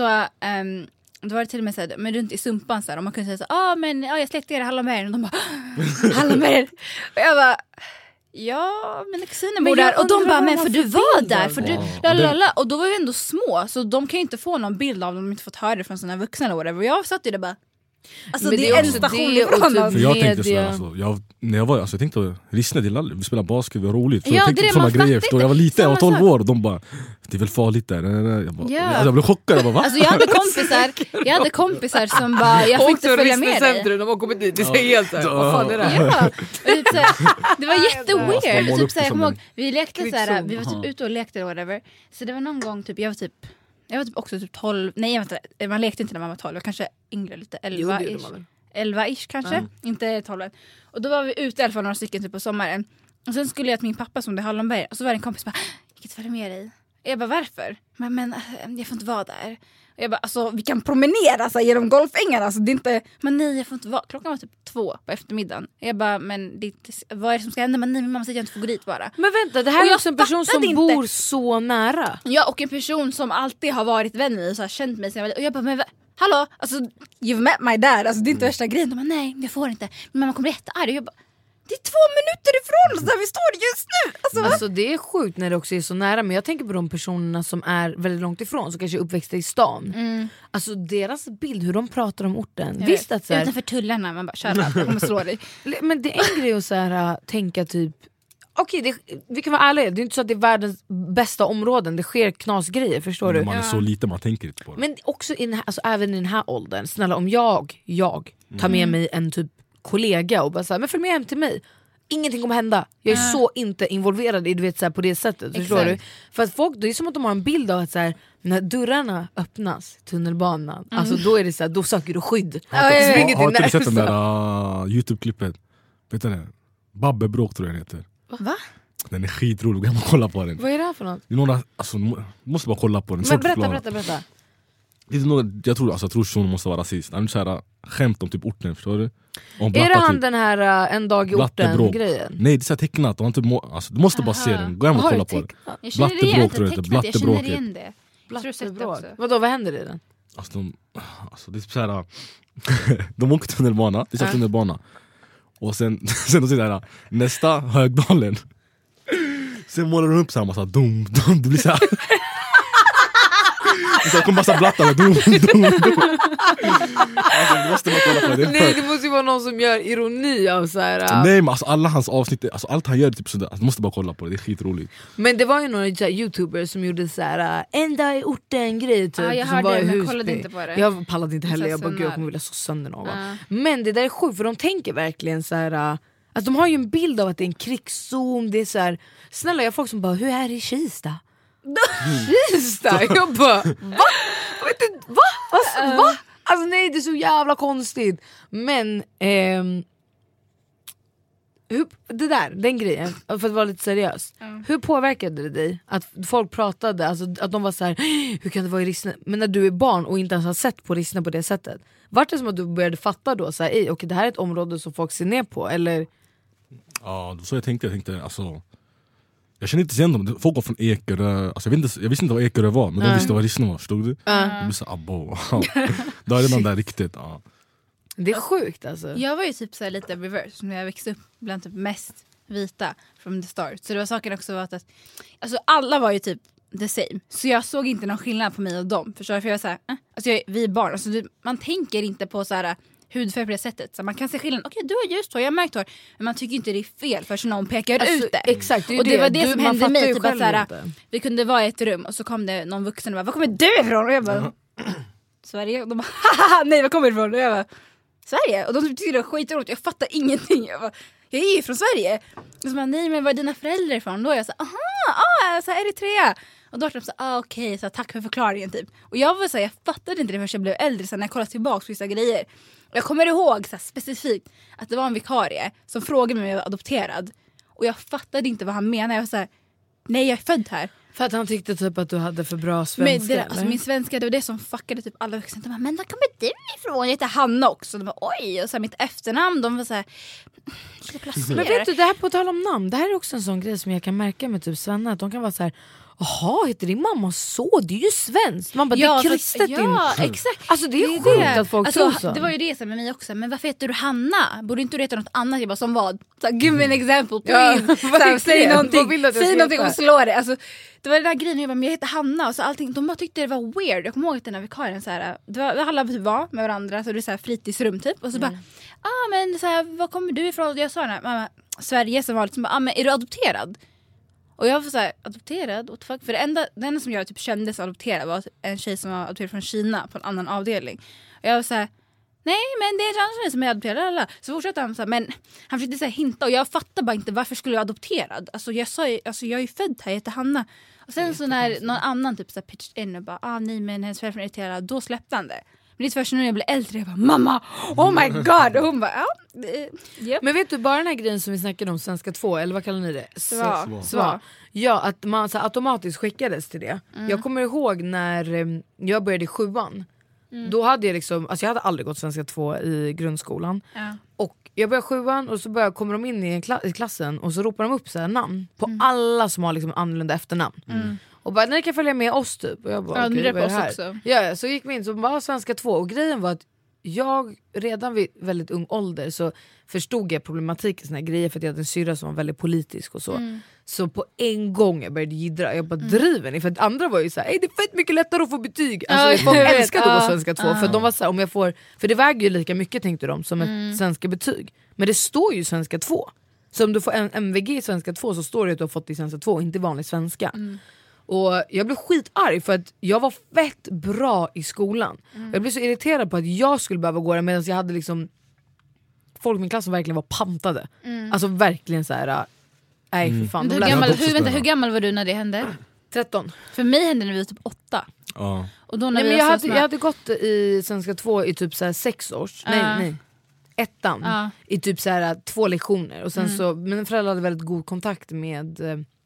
då var det till och med så här, men runt i Sumpan så här, och man kunde säga så men jag släktingar i Hallonbergen, och de bara, Hallonbergen. Och jag bara, ja, mina kusiner bor där. Och de bara, men för du var där, för du, lalala. Och då var vi ändå små, så de kan ju inte få någon bild av dem, de inte fått höra det från sina vuxna eller whatever. Och jag satt ju där bara, alltså det är en station ifrån dem. För jag tänkte sådär, alltså, när jag var, alltså, jag tänkte rissna till alla, vi spelar basket, vi var roligt. För jag tänkte sådana grejer, förstår jag var liten, jag var 12 år, och de bara, det är väl farligt där. Jag blev chockad, jag bara, va? Alltså jag hade kompisar som bara, jag får inte följa med dig. De har kommit dit, det är helt såhär, vad fan är det här? Ja. Det var jätteweird. Typ såhär, jag kommer ihåg, vi lekte såhär, vi var typ ute och lekte eller whatever. Så det var någon gång, typ, jag var typ också typ 12, nej man lekte inte när man var 12, jag kanske yngre lite, 11-ish kanske, inte 12. Och då var vi ute i alla fall några stycken typ på sommaren. Och sen skulle jag till min pappa som det är Hallonberg, och så var det en kompis som bara, jag kan inte följa med dig. Jag bara, varför? Men jag får inte vara där. Och jag bara, alltså vi kan promenera så här, genom golfängarna, alltså det är inte, men nej, jag får inte vara. Klockan var typ 2 på eftermiddagen. Jag bara, men det är inte, vad är det som ska hända? Men nej, min mamma säger att jag inte får gå dit bara. Men vänta, det här är också en person som bor så nära. Ja, och en person som alltid har varit vän med mig och så här, känt mig sen jag var, och jag bara, men hallå, alltså you've met my dad, alltså det är inte värsta grejen. De bara, nej, jag får inte. Min mamma kommer jättearg. Jag bara, det är 2 minuter ifrån oss där vi står just nu. Alltså det är sjukt när det också är så nära. Men jag tänker på de personerna som är väldigt långt ifrån, som kanske är uppväxta i stan. Alltså deras bild, hur de pratar om orten. Visst att så här, utanför tullarna, man bara, kör jag kommer slå dig. Men det är en grej att så här, tänka typ, okej, vi kan vara ärliga, det är inte så att det är världens bästa områden. Det sker knasgrejer, förstår du? Man är så lite, man tänker inte på det. Men också alltså, även i den här åldern. Snälla, om jag tar med mig en typ kollega och bara såhär, men följ med hem till mig. Ingenting kommer hända. Jag är så inte involverad i, du vet, så här, på det sättet. Förstår du? För att folk, det är som att de har en bild av att så här, när dörrarna öppnas, tunnelbanan, alltså då är det så här, då söker du skydd. Har du sett den där YouTube-klippet? Vet du det? Babbebråk tror jag den heter. Va? Den är skitrolig, kan man kolla på den. Vad är det här för något? Det är några, alltså, måste bara kolla på den. Men berätta. Det är något, jag tror personen måste vara rasist. Han är så här, skämt om typ orten, förstår du? Om är det han den här en dag i orten grejen? Nej, det är så här tecknat. Han typ alltså, du måste bara se den. Gå hem och kolla på den. Blattebråk tror jag inte. Blattebråk. Blattebråk. Vadå, vad händer i den? Alltså det är så här. De åker tunnelbana. Det är så här tunnelbana. Och sen de säger där nästa Högdalen. Sen målar de upp så här massa dum. Det blir så här. Så kommer massa blattar. Du måste man kolla på det. Nej, det måste ju vara någon som gör ironi av så här. Nej men alltså, alla hans avsnitt, alltså, allt han gör är typ sådär. Alltså, du måste bara kolla på det, det är skitroligt. Men det var ju några youtubers som gjorde så här en dag i orten grej typ, jag som hörde var det, i men jag Husby. kollade inte på det. Jag pallade inte heller, Så jag bara sönder. gud jag kommer vilja så sönder någon. Men det där är sjukt för de tänker verkligen så här. Alltså, de har ju en bild av att det är en krigszon. Det är så här, snälla jag har folk som bara hur är det i Kista? Kista? Jag bara va? Vet du, va? Alltså, va? Alltså nej det är så jävla konstigt. Men den grejen, för att vara lite seriös. Hur påverkade det dig att folk pratade, alltså att de var så här, hur kan det vara i Rissne? Men när du är barn och inte ens har sett på Rissne på det sättet, vart det som att du började fatta då så här, okej, det här är ett område som folk ser ner på, eller? Ja, så jag tänkte alltså, jag kände inte igen dem, folk var från Ekerö, alltså, jag visste inte vad Ekerö var, men de visste vad Rissne var, förstod du? Jag blev så abbo, då är det någon där riktigt. Det är sjukt alltså. Jag var ju typ så här lite reverse när jag växte upp bland typ mest vita from the start. Så det var saken också att alltså alla var ju typ the same. Så jag såg inte någon skillnad på mig och dem. Förstår du? För jag var så här, alltså vi är barn. Alltså, man tänker inte på så här hudfärg på det sättet. Så man kan se skillnaden. Okej, du har ljust hår, jag har märkt hår. Men man tycker inte det är fel för någon pekar alltså, ut det. Exakt, och det var det som hände mig. Typ att, såhär, vi kunde vara i ett rum och så kom det någon vuxen och bara, var kommer du ifrån? Och jag bara, Sverige. Och de bara, haha, nej, var kommer du ifrån? Och jag bara, Sverige? Och de tyckte det var skitroligt. Jag fattar ingenting. Jag är ju från Sverige. Och så bara, nej men var är dina föräldrar ifrån? Då är jag så så Eritrea. Och då var de så okej, så tack för förklaringen typ. Och jag var så jag fattade inte det förrän jag blev äldre, så när jag kollade tillbaka på vissa grejer. Jag kommer ihåg så specifikt att det var en vikarie som frågade mig om jag var adopterad. Och jag fattade inte vad han menade. Jag var så här, nej jag är född här. För att han tyckte typ att du hade för bra svenska. Men det, alltså, min svenska, det var det som fuckade typ alla vuxna. De bara, men där kommer du ifrån? Jag heter Hanna också. De bara, oj. Och så här, mitt efternamn, de var så här, men vet du, det här på tal om namn, det här är också en sån grej som jag kan märka med typ Svenna, att de kan vara så här, jaha, heter din mamma så? Det är ju svenskt. Man bara, det är kristet. Ja, exakt. Alltså det är sjukt att folk tror så. Det var ju det med mig också. Men varför heter du Hanna? Borde inte du heta något annat? Jag bara, som vad? Så, give me an example, please. Säg någonting och slå det. Alltså, det var den där grejen, jag bara, men jag heter Hanna. Och så allting, de bara tyckte det var weird. Jag kommer ihåg att den här vikarien så här, alla var med varandra, så det är så här fritidsrum typ. Och så bara, men så här, var kommer du ifrån? Och jag sa den här, mamma, Sverige som var liksom, men är du adopterad? Och jag var så här, adopterad? What the fuck? För det enda som jag typ kände som adopterad var en tjej som var adopterad från Kina på en annan avdelning. Och jag var så här, nej men det är en annan tjej som är adopterad. Så fortsatte han så här, men han försökte så här hinta, och jag fattade bara inte varför skulle jag adopterad. Alltså jag sa ju, alltså jag är ju född här, jag heter Hanna. Och sen så när någon annan typ så här pitched in och bara, nej men hennes föräldrar är irriterad, då släppte han det. Men det är först nu när jag blev äldre, jag bara, mamma, oh my god. Och hon bara, yep. Men vet du, bara den här grejen som vi snackade om, Svenska 2, eller vad kallar ni det? Svar. Ja, att man så automatiskt skickades till det. Jag kommer ihåg när jag började i 7:an. Då hade jag liksom, alltså jag hade aldrig gått Svenska 2 i grundskolan. Och jag började 7:an och så kommer de in i klassen och så ropar de upp så här namn på alla som har liksom annorlunda efternamn. Och bara, ni kan följa med oss typ. Och jag bara, okay, vad är det här? också. Ja, så gick vi in, så bara Svenska 2. Och grejen var att jag redan vid väldigt ung ålder så förstod jag problematiken, såna här grejer, för att jag hade en syrra som var väldigt politisk och så. Så på en gång jag började jiddra. Jag bara, driver ni? För att andra var ju såhär, det är fett mycket lättare att få betyg. Alltså folk älskade att gå Svenska 2. För de var såhär, om jag får, för det väger ju lika mycket, tänkte de, som ett svenska betyg. Men det står ju Svenska 2. Så om du får en MVG i Svenska 2 så står det att du har fått i Svenska 2, inte vanlig svenska. Och jag blev skitarg för att jag var fett bra i skolan. Jag blev så irriterad på att jag skulle behöva gå där, medan jag hade liksom folk i min klass som verkligen var pantade. Alltså verkligen så här. Nej för fan. Hur gammal var du när det hände? 13. För mig hände det när vi var typ 8. Och då när jag hade gått i Svenska 2 i typ så här 6 års. Nej. Ettan. I typ så här 2 lektioner. Och sen så, men föräldrar hade väldigt god kontakt med,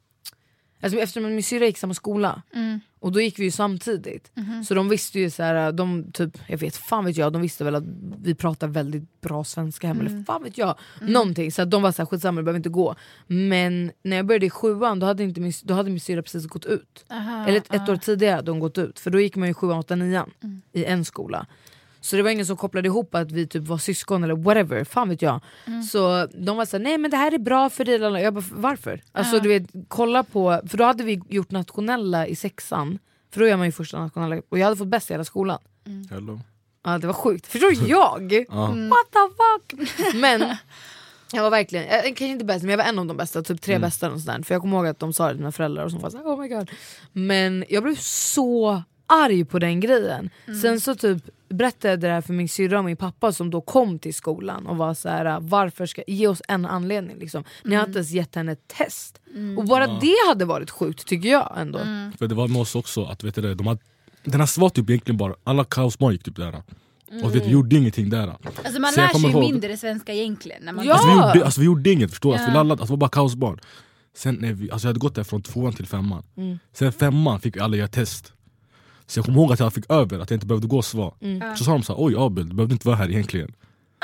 alltså eftersom min syrra gick samma skola. Och då gick vi ju samtidigt. Så de visste ju så här, de typ, jag vet de visste väl att vi pratar väldigt bra svenska hemma, eller fan vet jag, någonting. Så att de var så här, skitsamma, det behöver inte gå. Men när jag började i 7:an, då hade min syrra precis gått ut. Eller ett år tidigare hade hon gått ut. För då gick man ju 7:an, 8:an, 9:an i en skola. Så det var ingen som kopplade ihop att vi typ var syskon eller whatever, fan vet jag. Så de var såhär, nej men det här är bra för dig. Jag bara, varför? Alltså du vet, kolla på, för då hade vi gjort nationella i 6:an För då gör man ju första nationella. Och jag hade fått bäst i hela skolan. Hello. Ja, det var sjukt. Förstår jag? What the fuck? Men jag var verkligen, jag kanske inte bäst, men jag var en av de bästa. Typ 3 bästa och sådär. För jag kommer ihåg att de sa det till mina föräldrar och som var såhär, oh my god. Men jag blev så arg på den grejen. Sen så typ berättade jag det här för min syrra och min pappa som då kom till skolan och var så här: varför ska ge oss en anledning liksom. Ni har inte ens gett henne ett test. Och bara det hade varit sjukt tycker jag ändå. För det var med oss också att vet du, den här var typ egentligen bara alla kaosbarn gick typ där. Och vet, vi gjorde ingenting där. Alltså man lär sig mindre svenska egentligen när man vi gjorde inget, förstår du? Vi lallade, alltså, det var bara kaosbarn. Sen när jag hade gått där från 2:an till 5:an. Sen 5:an fick vi alla göra test. Så jag kommer ihåg att jag fick över att jag inte behövde gå svar. Så sa de så här, oj Abel, du behövde inte vara här egentligen.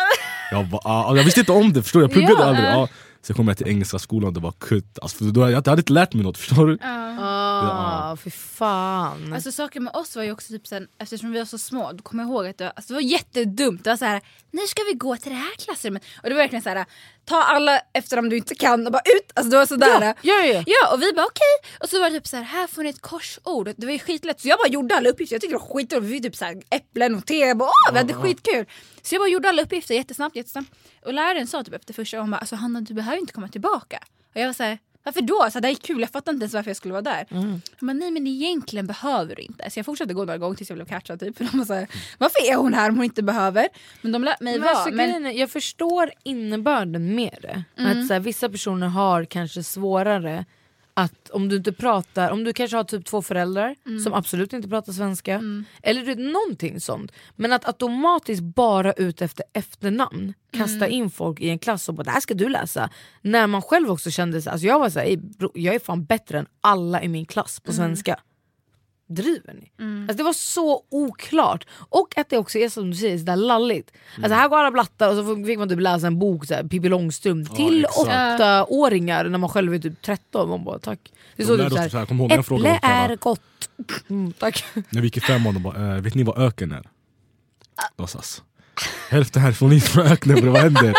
Jag visste inte om det, förstår du? Jag pluggade aldrig. Sen kom jag till engelska skolan och det var kutt. Alltså, jag hade inte lärt mig något, förstår du? Fy fan. Alltså saker med oss var ju också typ sen, eftersom vi var så små, då kommer jag ihåg att det var jättedumt. Det var så här, nu ska vi gå till det här klassrummet. Och det var verkligen så här, ta alla efter om du inte kan och bara ut. Alltså det var sådär. Ja, och vi bara okej. Och så var det typ så här får ni ett korsord. Det var ju skitlätt. Så jag bara gjorde alla uppgifter. Jag tyckte det var skitroligt. Vi fick typ så här äpplen och te. Vi hade skitkul. Så jag bara gjorde alla uppgifter jättesnabbt. Och läraren sa typ efter första gången, alltså Hanna, du behöver inte komma tillbaka. Och jag var så här, varför då? Så det är kul, jag fattar inte ens varför jag skulle vara där. Men nej, men egentligen behöver du inte. Så jag fortsatte gå några gånger tills jag blev catchad typ. För de var så här, varför är hon här om hon inte behöver? Men de lät mig vara. Men jag förstår innebörden med det. Att så här, vissa personer har kanske svårare att om du inte pratar, om du kanske har typ 2 föräldrar som absolut inte pratar svenska eller du någonting sånt, men att automatiskt bara ut efter efternamn kasta in folk i en klass och bara, det här ska du läsa, när man själv också kände sig, alltså jag var så här, jag är fan bättre än alla i min klass på svenska. Driver ni? Alltså det var så oklart. Och att det också är som du säger, så där lalligt. Alltså här går alla blattar och så fick man typ läsa en bok så här, Pippi Långstrump till 8-åringar när man själv är typ 13. Man bara, tack. Det är så typ så här, äpple är gott. Tack. När vi gick i 5:an de bara, vet ni vad öken är? Låtsas. Hälften härifrån ni från öknen, vad händer?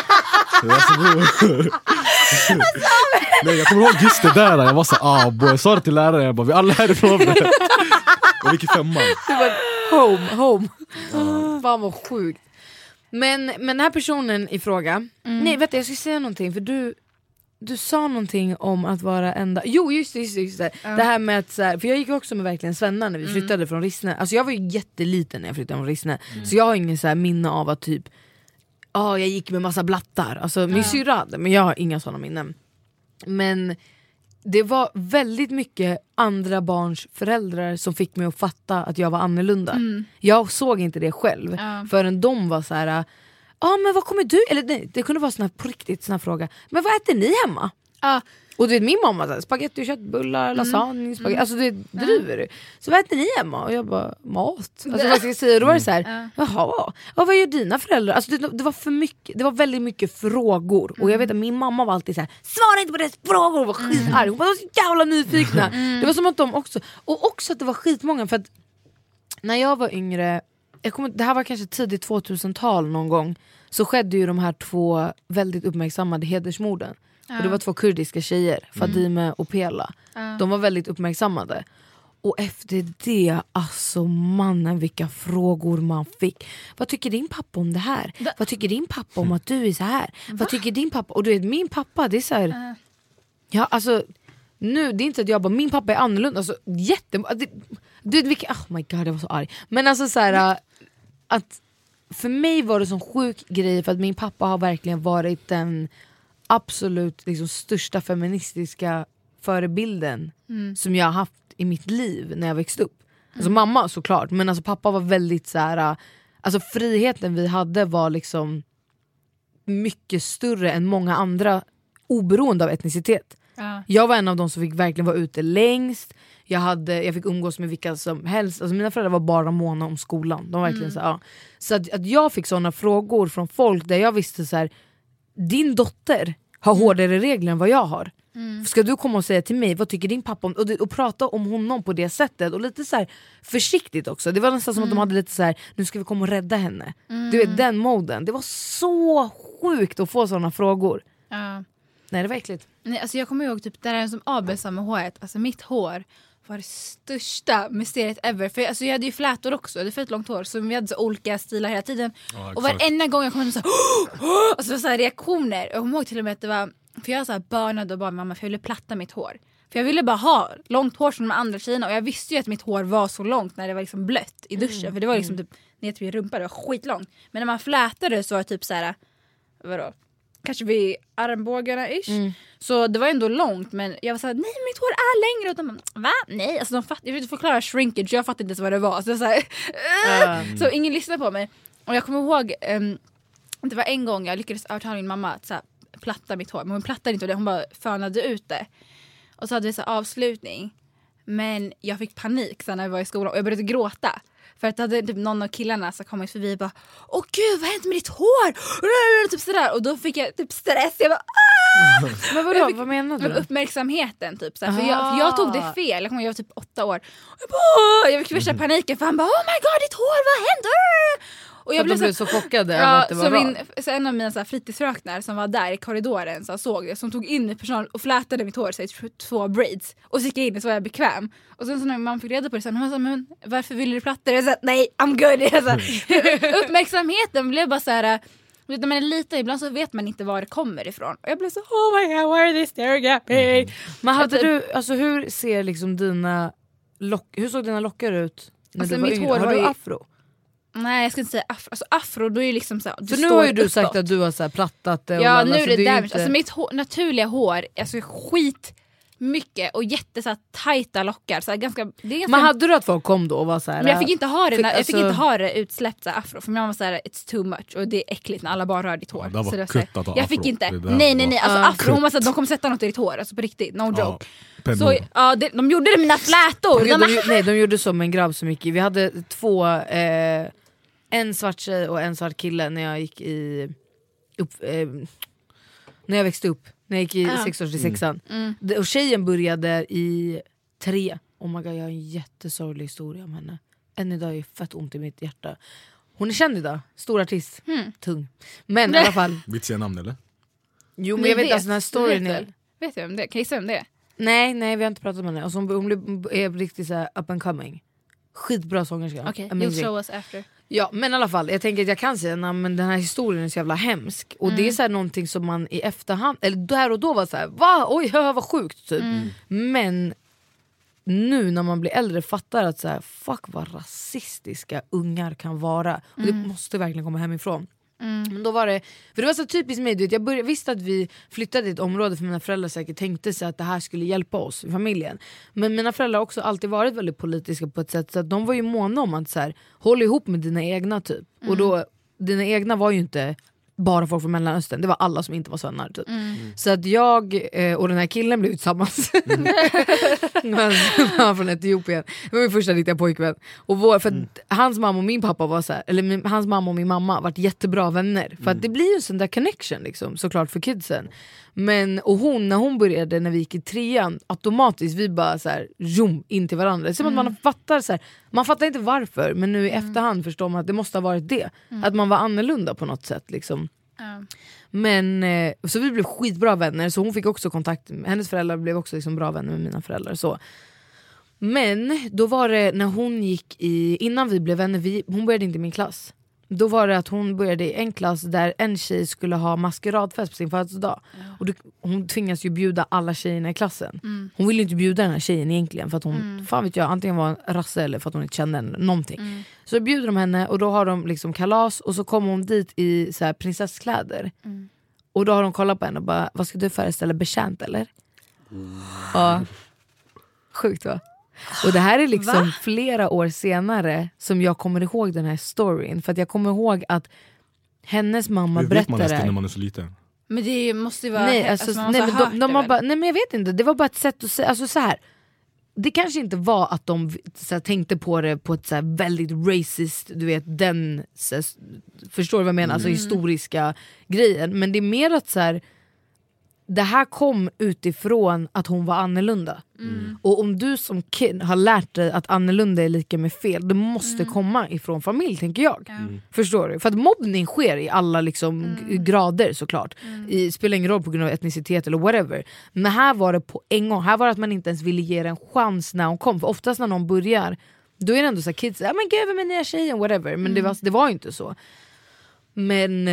Nej, jag kommer ihåg just det där. Jag var så jag sa det till läraren, jag bara, vi alla härifrån. Och vi gick i 5:an. Det var home. Fan vad sjukt. Men den här personen i fråga, nej vet du, jag ska säga någonting. För du sa någonting om att vara enda. Jo just det. Det här med att så här, för jag gick också med verkligen Svenna när vi flyttade från Rissne. Alltså jag var ju jätteliten när jag flyttade från Rissne. Så jag har ingen så här minne av att typ jag gick med massa blattar. Alltså min syrra hade, men jag har inga sådana minnen. Men det var väldigt mycket andra barns föräldrar som fick mig att fatta att jag var annorlunda. Jag såg inte det själv förrän de var så här. Men vad kommer du? Eller nej, det kunde vara sån här, på riktigt sån här fråga. Men vad äter ni hemma? Och du vet min mamma så här, spagetti, köttbullar, lasagne, spagetti. Alltså det driver du. Så vad äter ni hemma? Och jag bara, mat. Alltså vad ska jag säga? Då var det så här, jaha. Och vad gör dina föräldrar? Alltså det var för mycket. Det var väldigt mycket frågor. Och jag vet att min mamma var alltid så här, svara inte på deras frågor. Och var skitarg. Hon var så jävla nyfikna. Det var som att de också. Och också att det var skitmånga. För att när jag var yngre, det här var kanske tidigt 2000-tal någon gång, så skedde ju de här 2 väldigt uppmärksammade hedersmorden. Och det var 2 kurdiska tjejer, Fadime och Pela. De var väldigt uppmärksammade. Och efter det, alltså mannen, vilka frågor man fick. Vad tycker din pappa om det här? Vad tycker din pappa om att du är så här? Vad tycker din pappa? Och du vet, min pappa, det är så här. Ja, alltså nu, det är inte att jag bara, min pappa är annorlunda. Alltså oh my god, jag var så arg. Men alltså så här, att för mig var det sån sjuk grej, för att min pappa har verkligen varit den absolut liksom största feministiska förebilden som jag har haft i mitt liv när jag växte upp. Alltså mamma såklart, men alltså pappa var väldigt så här, alltså friheten vi hade var liksom mycket större än många andra oberoende av etnicitet. Jag var en av de som fick verkligen vara ute längst. Jag fick umgås med vilka som helst. Alltså mina föräldrar var bara måna om skolan. De var verkligen så att jag fick såna frågor från folk där jag visste så här, din dotter har hårdare regler än vad jag har. Ska du komma och säga till mig, vad tycker din pappa om, och prata om honom på det sättet, och lite så här försiktigt också. Det var nästan som att de hade lite så här, nu ska vi komma och rädda henne. Du vet, den moden. Det var så sjukt att få såna frågor. Nej, det var äckligt. Nej, alltså jag kommer ihåg typ det där som Abel sa med håret. Alltså mitt hår var det största mysteriet ever. För alltså, jag hade ju flätor också, jag hade fett långt hår. Så vi hade så olika stilar hela tiden. Och varenda gång jag kom hem så här, och så här reaktioner. Och jag ihåg till och med att det var, för jag så här bönade och bara mamma, för jag ville platta mitt hår. För jag ville bara ha långt hår som de andra tjejerna. Och jag visste ju att mitt hår var så långt när det var liksom blött i duschen. För det var liksom typ ner till min rumpa, det var skitlångt. Men när man flätade så var det typ så här, vadå? Kanske vid armbågarna ish. Så det var ändå långt, men jag var såhär, nej mitt hår är längre. Och de bara, va? Nej, alltså jag försökte förklara shrinkage, jag fattade inte ens vad det var. Så, så ingen lyssnade på mig. Och jag kommer ihåg, det var en gång jag lyckades övertala min mamma att så här, platta mitt hår. Men hon plattade inte det, hon bara fönade ut det. Och så hade vi så här, avslutning. Men jag fick panik sen när vi var i skolan och jag började gråta. För att det hade typ någon av killarna så kommit förbi och bara, åh gud, vad hände med ditt hår? Typ sådär. Och då fick jag typ stress. Jag bara, aah! Men vadå, vad menar du? Uppmärksamheten typ. Såhär. För jag tog det fel. Jag var typ 8 år. Och jag fick värsta paniken för han bara, oh my god, ditt hår, vad händer? Och jag blev så chockad över ja, att det var så en av mina så här, fritidsfröknar som var där i korridoren så såg det, som tog in i personal och flätade mitt hår så 2 braids och så gick jag in och så var jag bekväm. Och sen så när man fick reda på det så hon sa, men varför ville du platta det? Jag sa, nej, I'm good. Uppmärksamheten blev bara så här, när man är lite, ibland så vet man inte var det kommer ifrån. Och jag blev så, oh my god, why are they staring at me? Men hade du, alltså hur ser liksom dina hur såg dina lockar ut när alltså, du var yngre? Har du afro? Nej, jag ska inte säga afro. Alltså afro, då är ju liksom så här, för nu har ju du sagt att du har så här plattat det. Ja, och nu är det damage. inte... Alltså mitt naturliga hår, alltså skit mycket och jätte så här tajta lockar så här, det är ganska... Men hade du att folk kom då och var så här, men jag fick inte ha det, jag fick inte ha det utsläppt så här, afro för min mamma var så här, it's too much och det är äckligt när alla bara rör ditt hår. Ja, det var så det var jag fick inte. Nej, alltså afro, hon var så här, de kommer sätta något i ditt hår, alltså på riktigt, no joke. Så ja, de gjorde det med mina flätor. De gjorde så med en grabb som gick i. Vi hade 2 en svart tjej och en svart kille när jag gick i när jag växte upp. När jag gick i 6-års-6an. Och tjejen började i 3. Oh my god, jag har en jättesorglig historia om henne. Än idag är fett ont i mitt hjärta. Hon är känd idag, stor artist, tung. Men i alla fall. Vill du säga namn eller? Jo, men jag vet alltså den här storyn är... Vet du om det? Kan jag säga om det? Nej, vi har inte pratat med henne. Alltså, hon är riktigt så här up and coming. Skitbra sångerska. Okej, you'll show us after. Ja, men i alla fall, jag tänker att jag kan säga men den här historien är så jävla hemsk. Och det är så här någonting som man i efterhand, eller där och då var så här, va? Oj, vad sjukt typ. Men nu när man blir äldre fattar att så här, fuck vad rasistiska ungar kan vara. Och det måste verkligen komma hemifrån. Men då var det, för det var så typiskt mig, du vet, jag visste att vi flyttade till ett område för mina föräldrar säkert tänkte sig att det här skulle hjälpa oss i familjen. Men mina föräldrar har också alltid varit väldigt politiska på ett sätt så att de var ju måna om att så här, håll ihop med dina egna typ. Och då, dina egna var ju inte bara folk från Mellanöstern, det var alla som inte var svennar typ. Så att jag och den här killen blev tillsammans. Han var från Etiopien. Det var min första riktiga pojkvän. Och för hans mamma och min pappa var så här, eller hans mamma och min mamma varit jättebra vänner. För att det blir ju en sån där connection liksom, såklart för kidsen. Men, och hon, när hon började, när vi gick i 3an, automatiskt vi bara så här, in till varandra. Det är som att man fattar så här, man fattar inte varför, men nu i efterhand förstår man att det måste ha varit det. Att man var annorlunda på något sätt liksom. Men så vi blev skitbra vänner, så hon fick också kontakt, hennes föräldrar blev också liksom bra vänner med mina föräldrar så. Men då var det när hon gick innan vi blev vänner, hon började inte i min klass. Då var det att hon började i en klass där en tjej skulle ha maskeradfest på sin födelsedag. Och hon tvingas ju bjuda alla tjejerna i klassen. Hon ville inte bjuda den här tjejen egentligen för att hon, fan vet jag, antingen var en rasse eller för att hon inte kände henne, någonting. Så bjuder de henne och då har de liksom kalas och så kommer hon dit i så här prinsesskläder. Och då har de kollat på henne och bara, vad ska du föreställa, betjänt eller? Ja, sjukt va? Och det här är liksom flera år senare som jag kommer ihåg den här storyn. För att jag kommer ihåg att hennes mamma berättade det här. När man är så liten. Men det måste ju vara... Nej, alltså, nej men jag vet inte. Det var bara ett sätt att säga, alltså så här. Det kanske inte var att de så här, tänkte på det på ett så här, väldigt racist, du vet, den så här, förstår du vad jag menar, alltså historiska grejen. Men det är mer att så här, det här kom utifrån att hon var annorlunda. Och om du som kid har lärt dig att annorlunda är lika med fel, det måste komma ifrån familj, tänker jag. Förstår du? För att mobbning sker i alla liksom grader såklart. Spelar ingen roll på grund av etnicitet eller whatever. Men här var det på en gång. Här var det att man inte ens ville ge en chans när hon kom. För oftast när någon börjar, då är det ändå så här, kids, men gud över med nya tjejen, whatever. Men det var inte så. Men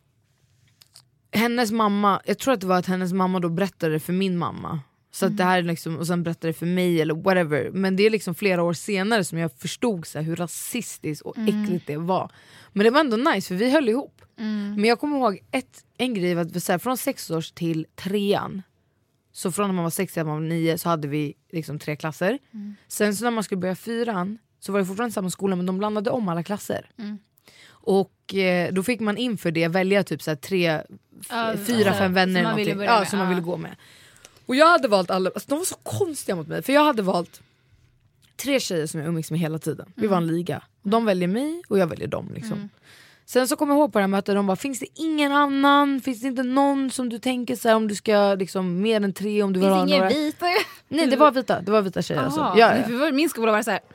hennes mamma, jag tror att det var att hennes mamma då berättade för min mamma. Så att det här liksom, och sen berättade för mig eller whatever. Men det är liksom flera år senare som jag förstod så här, hur rasistiskt och äckligt det var. Men det var ändå nice för vi höll ihop. Men jag kommer ihåg en grej var att så här, från 6 års till 3:an. Så från när man var 6 till man var 9 så hade vi liksom 3 klasser. Sen så när man skulle börja 4:an så var det fortfarande samma skola, men de blandade om alla klasser. Och då fick man inför det välja typ så här 3, 4, 5 vänner som man ville gå med. Och jag hade valt alla, alltså de var så konstiga mot mig. För jag hade valt 3 tjejer som jag umgicks med hela tiden. Vi var en liga. De väljer mig och jag väljer dem liksom. Sen så kom jag ihåg på det här mötet, de bara, finns det ingen annan? Finns det inte någon som du tänker så här, om du ska liksom mer än 3, om du vill ha några? Vita? Nej, det var vita tjejer alltså. För min skola var det så här.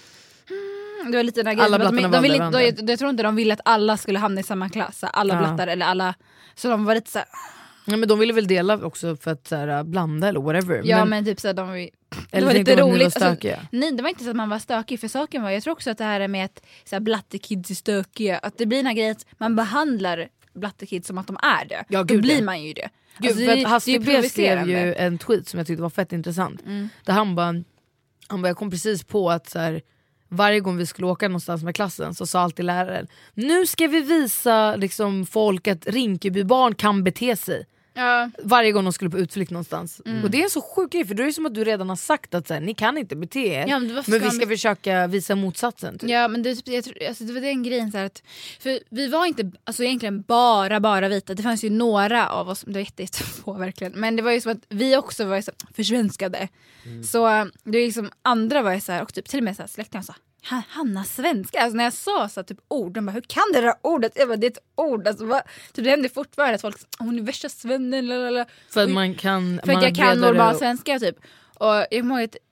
Det var lite alla blattarna jag tror inte de ville att alla skulle hamna i samma klass. Alla blattar eller alla. Så de var lite så här. Ja, men de ville väl dela också för att så här, blanda eller whatever. Ja, men typ så här, det var lite roligt. Nej, det var inte så att man var stökig. För saken var, jag tror också att det här är med att så här, blattekids är stökiga. Att det blir den här grejen att man behandlar blattekids som att de är det. Ja, då blir man ju det. Gud, alltså, för att Hasse B skrev ju en tweet som jag tyckte var fett intressant. Där han bara, jag kom precis på att så här, varje gång vi skulle åka någonstans med klassen så sa alltid läraren, nu ska vi visa liksom, folk att Rinkebybarn kan bete sig. Varje gång de skulle på utflykt någonstans. Och det är en så sjuk grej, för det är som att du redan har sagt att så här, ni kan inte bete er, men vi ska försöka visa motsatsen typ. Ja, men jag tror, alltså, det var den grejen så här att, för vi var inte alltså, egentligen bara vita. Det fanns ju några av oss, det var jättefå verkligen. Men det var ju som att vi också var så försvenskade. Så det är liksom, andra var ju så här, och typ till och med så här, släkten sa Hanna svenska, alltså när jag sa så typ ord, de bara, hur kan det där ordet? Jag bara, det är ett ord, alltså, typ, det händer fortfarande att folk, hon är värsta svennen, lalala. För att man kan, för att jag kan normal svenska typ. Och jag kommer ihåg att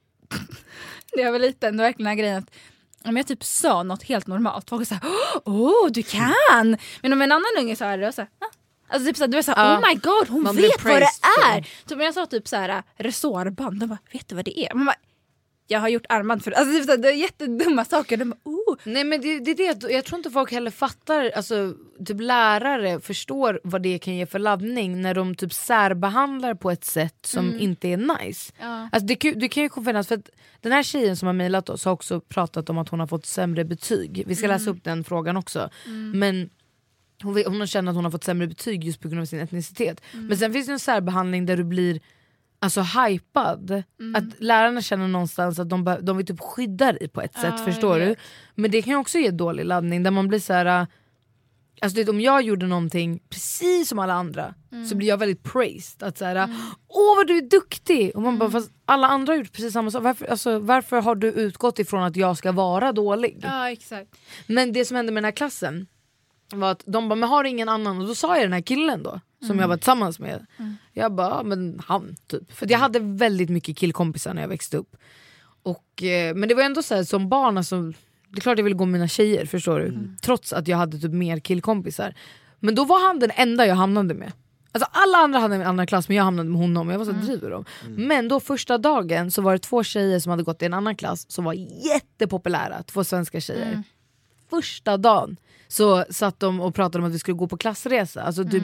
det var lite verkligen den grejen att om jag typ sa något helt normalt, folk sa du kan. Men om en annan unge sa det, så alltså typ så du var så oh my god, hon vet vad det är. Typ när jag sa typ så här resårband, de bara, vet du vad det är? Man bara, jag har gjort armband för det. Alltså det är jättedumma saker. De bara, Nej, men det är det. Jag tror inte folk heller fattar, alltså typ lärare förstår vad det kan ge för laddning när de typ särbehandlar på ett sätt som inte är nice. Alltså det kan ju finnas, för att den här tjejen som har mejlat oss har också pratat om att hon har fått sämre betyg. Vi ska läsa upp den frågan också. Men hon har känt att hon har fått sämre betyg just på grund av sin etnicitet. Men sen finns det en särbehandling där du blir alltså hypad. Att lärarna känner någonstans att de vill typ skydda dig på ett sätt, förstår du? Men det kan ju också ge dålig laddning där man blir så här. Alltså det, om jag gjorde någonting precis som alla andra så blir jag väldigt praised. Att så här, åh vad du är duktig! Och man bara, fast alla andra har gjort precis samma sak. Varför har du utgått ifrån att jag ska vara dålig? Ja, exakt. Men det som hände med den här klassen var att de bara, men har ingen annan? Och då sa jag den här killen då som jag var tillsammans med. Jag bara, men han typ. För jag hade väldigt mycket killkompisar när jag växte upp. Och, men det var ändå så här, som barn, alltså, det är klart jag ville gå med mina tjejer, förstår du? Trots att jag hade typ mer killkompisar. Men då var han den enda jag hamnade med. Alltså alla andra hade en annan klass, men jag hamnade med honom. Jag var så driver dem. Men då första dagen så var det 2 tjejer som hade gått i en annan klass som var jättepopulära, 2 svenska tjejer. Första dagen så satt de och pratade om att vi skulle gå på klassresa. Alltså typ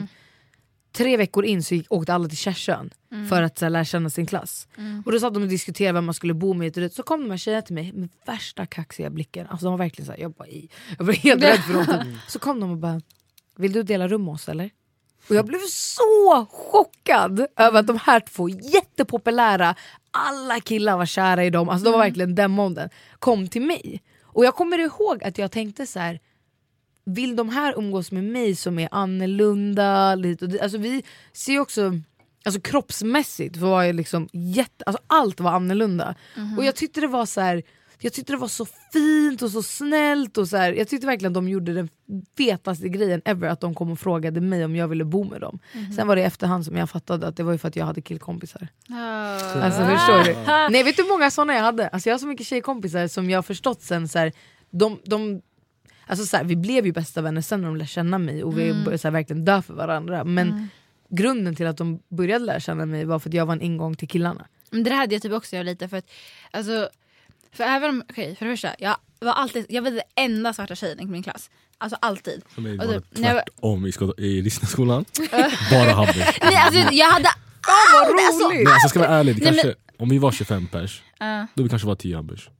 3 veckor in så åkte alla till Kärsön för att så här, lära känna sin klass. Och då satt de och diskuterade vem man skulle bo med. Så kom de här tjejerna till mig med värsta kaxiga blicken. Alltså de var verkligen så här, jag var helt rädd för dem. Så kom de och bara, vill du dela rum med oss eller? Och jag blev så chockad över att de här 2 jättepopulära, alla killar var kära i dem, alltså de var verkligen den månden, kom till mig. Och jag kommer ihåg att jag tänkte så här, vill de här umgås med mig som är annorlunda? Lite, alltså vi ser ju också, alltså kroppsmässigt var jag liksom alltså allt var annorlunda. Och jag tyckte det var så här, jag tyckte det var så fint och så snällt och så här. Jag tyckte verkligen att de gjorde den fetaste grejen ever, att de kom och frågade mig om jag ville bo med dem. Sen var det i efterhand som jag fattade att det var ju för att jag hade killkompisar. Alltså förstår du? Nej, vet du hur många sådana jag hade? Alltså jag har så mycket tjejkompisar som jag har förstått sen så här, alltså så här, vi blev ju bästa vänner sen när de lärde känna mig och vi började så här, verkligen dö för varandra. Men grunden till att de började lära känna mig var för att jag var en ingång till killarna. Men det hade jag typ också lite för att alltså, för även om, okej, för det första, jag var den enda svarta tjejen i min klass. Alltså alltid. För mig Och var det typ, när jag- tvärtom i Rissneskolan. Bara Habbers. Nej, alltså jag hade Vad alltså, roligt! Nej, alltså ska jag vara ärlig, Nej, kanske, om vi var 25 pers, då vi kanske var 10 Habbers.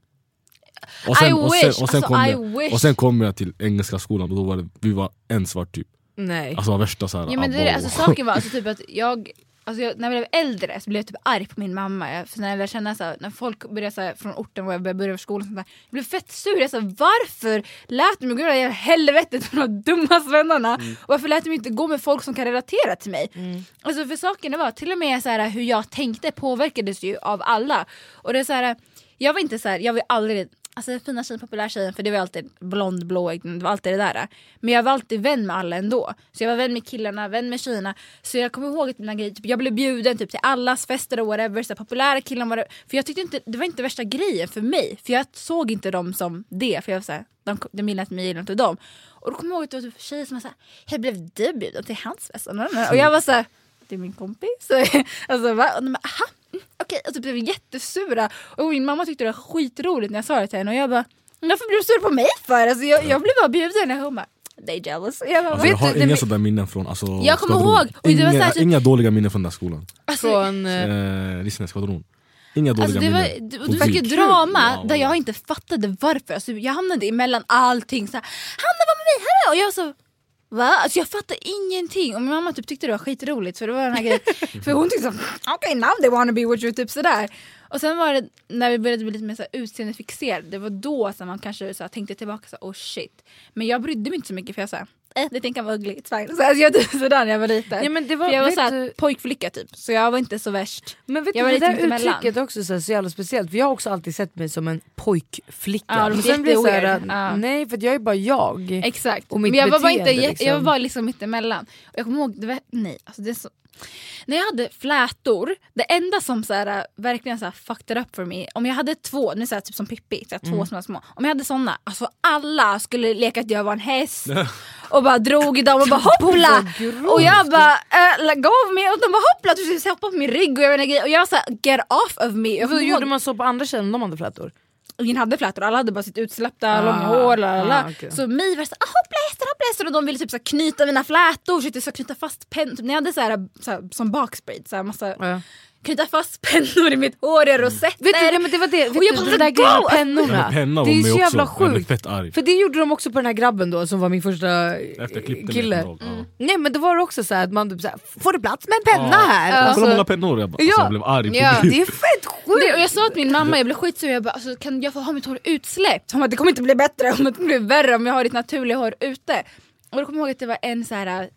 Och sen kom jag till engelska skolan och då var vi var en svart typ. Nej. Alltså värsta så här. ja, men det, alltså, saken var alltså, typ att jag, när jag blev äldre så blev jag typ arg på min mamma. För när jag kände så här, när folk började så här, från orten och jag började för skolan, så där, jag blev fett sur. Jag sa, varför lät de mig gå i helvetet med de dumma svennarna? Och varför lät de inte gå med folk som kan relatera till mig? Alltså för saken var, till och med så här, hur jag tänkte påverkades ju av alla. Och det är så här, jag var inte så här, jag var aldrig alltså fina tjejen, populär tjejen, för det var alltid blond, blåögd, det var alltid det där. Men jag var alltid vän med alla ändå. Så jag var vän med killarna, vän med tjejerna. Så jag kommer ihåg att mina grejer, typ, jag blev bjuden typ till allas fester och whatever, så populära killar var det. För jag tyckte inte, det var inte värsta grejen för mig. För jag såg inte dem som det. För jag var såhär, de ville att mig gillade inte dem. Och då kommer jag ihåg att det var typ tjejer som var såhär, jag blev du bjuden till hans fest? Och jag var såhär, det är min kompis. Alltså va? Och de bara, aha. Okej, och typ blev jättesura. Och min mamma tyckte det var skitroligt när jag sa det till henne. Och jag bara, varför blir du sur på mig för? Alltså, jag blev bara bjuden. Och hon bara, they jealous. Jag bara, Alltså, jag har inga sådana minnen från jag kommer ihåg. Och det var så här, typ, inga dåliga minnen från den där skolan. alltså, Från Rissnes skvadron. Inga dåliga alltså, minnen. det var ju drama Wow. där jag inte fattade varför. Alltså, jag hamnade emellan allting. Så här, Hanna var med mig här. Och jag så, va? Alltså jag fattade ingenting. Och min mamma typ tyckte det var skitroligt. För det var den här grejen. För hon tyckte så, okay, now they wanna be with you. Typ sådär. Och sen var det när vi började bli lite mer så här utseendefixerade. Det var då så man kanske så här, tänkte tillbaka så här, oh shit. Men jag brydde mig inte så mycket för jag sa, det tänker vara ugly, it's fine. Så alltså, jag typ sådär när jag var liten. Ja, men det var, för jag var vet så här, du, pojkflicka typ. Så jag var inte så värst. men vet jag du, var det där lite mittemellan. uttrycket också så jävla speciellt. För jag har också alltid sett mig som en pojkflicka. Ja, men det sen blir det så här, jätteweird. Ja. nej, för jag är bara jag. Exakt. Och mitt Men jag var bara beteende, inte, liksom. jag var bara liksom mittemellan. Och jag kommer ihåg, det var, nej, alltså det är så. När jag hade flätor, det enda som så här, verkligen så här, fucked it up for me, om jag hade två, nu så här, typ som Pippi, så här, två små, om jag hade såna, alltså alla skulle leka att jag var en häst och bara drog i dem och bara hoppla, och jag bara gav mig och de bara hoppla, du skulle hoppa på min rygg och jag vet inte, och jag var så här, get off of me. Hur gjorde man så på andra sidan de hade flätor? Ingen hade flätor, alla hade bara sitt utsläppta långa hår, okay. så mig var så hoppla hästar, och de ville typ så knyta mina flätor, så så knyta fast pennor, typ, när jag hade så här, som baksprayd, så här massa knyta fast pennor i mitt hår i rosetter. Vet du, men det var det, och jag bara, det där grejen med pennorna. Ja, penna det är var så mig jävla också. Jag blev sjukt. fett arg. För det gjorde de också på den här grabben då, som var min första kille. Nej, men det var också så här att man typ så här, får du plats med en penna här? Kolla Alltså, många pennor, jag, bara, alltså, jag blev arg på Gud. det är fett sjukt. Och jag sa till min mamma, jag blev skitsur, jag bara, alltså, kan jag få ha mitt hår utsläppt? Hon bara, det kommer inte bli bättre, det kommer bli värre om jag har ditt naturliga hår ute. Och då kommer jag ihåg att det var en så här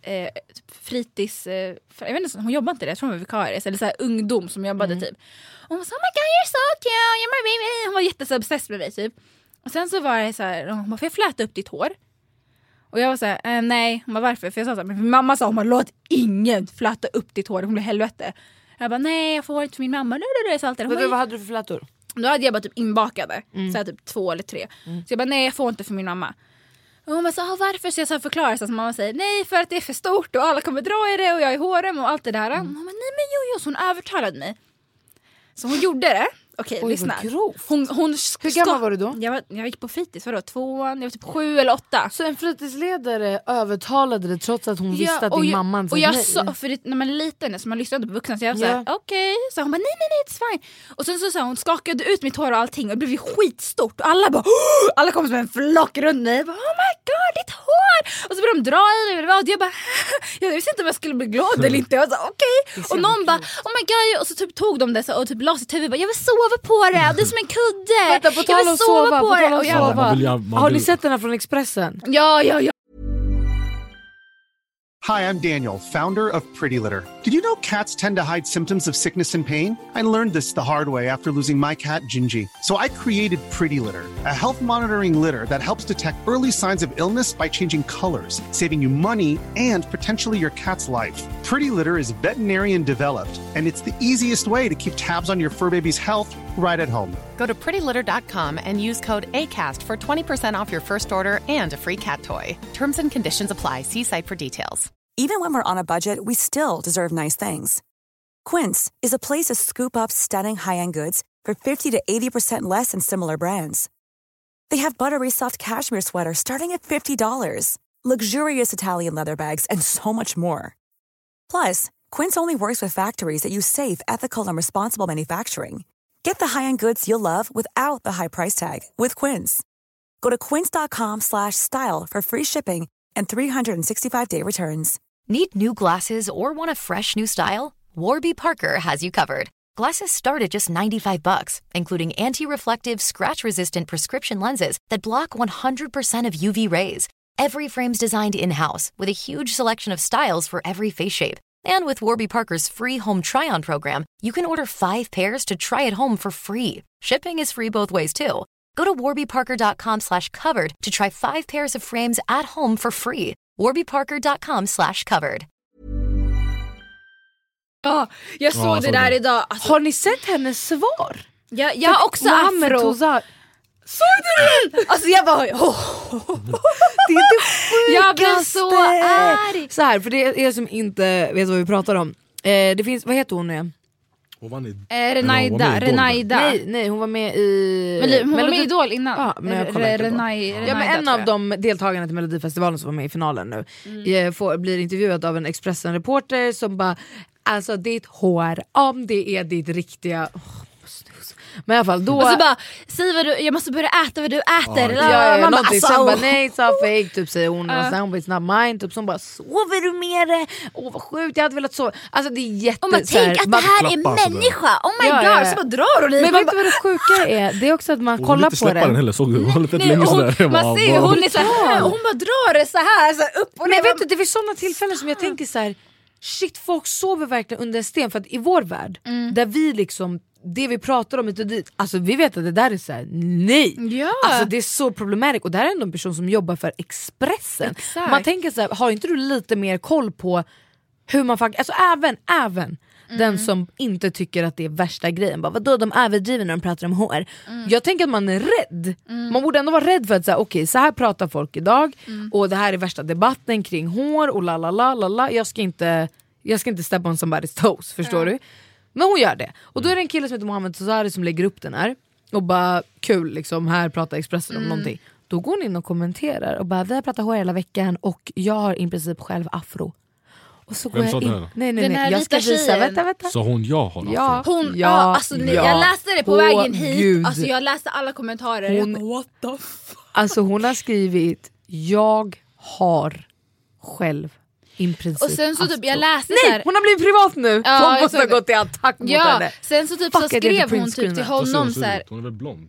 fritids, jag vet inte, hon jobbade inte det, jag tror hon var vikarie, eller så här ungdom som jobbade typ. Och hon sa, oh my god you're so cute, you're my baby. Hon var jätteobsessed med mig typ. Och sen så var det så här, hon bara, får jag fläta upp ditt hår? Och jag var så här, nej. Hon bara, varför? För jag sa så här, men min mamma sa, hon bara, låt ingen fläta upp ditt hår, hon blir helvete. Jag bara, nej jag får inte för min mamma. Så alltid. Vad hade du för flätor? Då hade jag bara typ inbakade, så här, typ 2 eller 3. Så jag bara, nej jag får inte för min mamma. Och hon bara sa, varför? Så jag så förklarar så att mamma säger, nej för att det är för stort och alla kommer dra i det och jag är hårem och allt det där. Hon bara, nej men jo, så hon övertalade mig. Så hon gjorde det. Okej, lyssna. Hon hur gammal var du då? Jag gick på fritids, vadå? 2, jag var typ 7 eller 8. Så en fritidsledare övertalade det trots att hon visste att din mamma inte och jag nej. sa, för när man är liten så man lyssnade på vuxna, så jag sa okej. Så hon bara nej it's fine. Och sen så sa hon, skakade ut mitt hår och allting, och det blev ju skitstort och alla bara alla kom som en flock runt mig. Jag bara, oh my god, ditt hår. Och så började de dra i det och jag bara jag visste inte om jag skulle bli glad eller inte. Jag sa okej. Och någon bara oh my god, och så typ tog de det så, och typ la sitt huvud och bara, jag vill sova på det. Det är som en kudde. Vänta, på tal om sova, på tal om sova. Man vill- Har ni sett den här från Expressen? Ja. Hi, I'm Daniel, founder of Pretty Litter. Did you know cats tend to hide symptoms of sickness and pain? I learned this the hard way after losing my cat, Gingy. So I created Pretty Litter, a health monitoring litter that helps detect early signs of illness by changing colors, saving you money and potentially your cat's life. Pretty Litter is veterinarian developed, and it's the easiest way to keep tabs on your fur baby's health right at home. Go to prettylitter.com and use code ACAST for 20% off your first order and a free cat toy. Terms and conditions apply. See site for details. Even when we're on a budget, we still deserve nice things. Quince is a place to scoop up stunning high-end goods for 50 to 80% less than similar brands. They have buttery soft cashmere sweaters starting at $50, luxurious Italian leather bags, and so much more. Plus, Quince only works with factories that use safe, ethical, and responsible manufacturing. Get the high-end goods you'll love without the high price tag with Quince. Go to quince.com/style for free shipping and 365-day returns. Need new glasses or want a fresh new style? Warby Parker has you covered. Glasses start at just $95, including anti-reflective, scratch-resistant prescription lenses that block 100% of UV rays. Every frame's designed in-house with a huge selection of styles for every face shape. And with Warby Parker's free home try-on program, you can order 5 pairs to try at home for free. Shipping is free both ways, too. Go to warbyparker.com/covered to try 5 pairs of frames at home for free. warbyparker.com/covered. Ja, jag såg det där idag. Alltså, Har ni sett hennes svar? jag har också Mohammed afro. Tozar. Såg du det? Alltså jag bara... Det är det sjukaste. Jag blev så arg. Så här, för det är er som inte vet vad vi pratar om. Det finns, vad heter hon nu? Renaida. Nej, hon var med i... Men hon var med i Idol innan. Ja, men jag kollar inte på. Renaida, men en av de deltagarna till Melodifestivalen som var med i finalen nu blir intervjuad av en Expressen-reporter som bara, alltså ditt hår, om det är ditt riktiga... Men i alla fall då... Och så bara, säg vad du, jag måste börja äta vad du äter. Ja, man alltså, bara, sen bara, nej, så fake, typ säger hon. Och sen hon bara, it's mine, typ som bara, sover du med det? Åh vad sjukt, jag hade velat sova. Alltså det är jätte... Och man tänk att det här är människa. Oh my god, så bara drar hon i. Men vet du vad det sjuka är? Det är också att man kollar på det. Den heller, såg du? Hon länge man sådär. ser hon är så här, hon bara drar det så här upp och ner. Men vet du, det är sådana tillfällen som jag tänker så här: shit, folk sover verkligen under en sten. För att i vår värld, där vi liksom, det vi pratar om, alltså vi vet att det där är så här, nej. Ja. Alltså det är så problematiskt. Och det här är ändå en person som jobbar för Expressen. Exakt. Man tänker så här, har inte du lite mer koll på hur man faktiskt, alltså även den som inte tycker att det är värsta grejen, bara vadå, de överdriver när de pratar om hår. Jag tänker att man är rädd. Man borde ändå vara rädd för att säga, okej, så här pratar folk idag och det här är värsta debatten kring hår och la. Jag ska inte step on somebody's toes, förstår du? Men hon gör det. Och då är det en kille som heter Mohammed Tozari som lägger upp den här och bara, kul liksom, här pratar Expressen om någonting. Då går hon in och kommenterar och bara, vi har pratat hår hela veckan och jag har i princip själv afro. Och så går jag in. Nej. Jag ska visa. Vänta. Så hon jag har Ja. Hon, Ja, alltså, jag läste det på vägen hit. Gud. Alltså jag läste alla kommentarer. What the fuck? Alltså hon har skrivit, jag har själv i princip. Och sen så typ jag läste nej, så här, hon har blivit privat nu. Ja, hon måste ha gått i attack mot henne. Sen så typ Fuck, så jag skrev heter hon typ till printscreenen. honom så här. Hon är väl blond?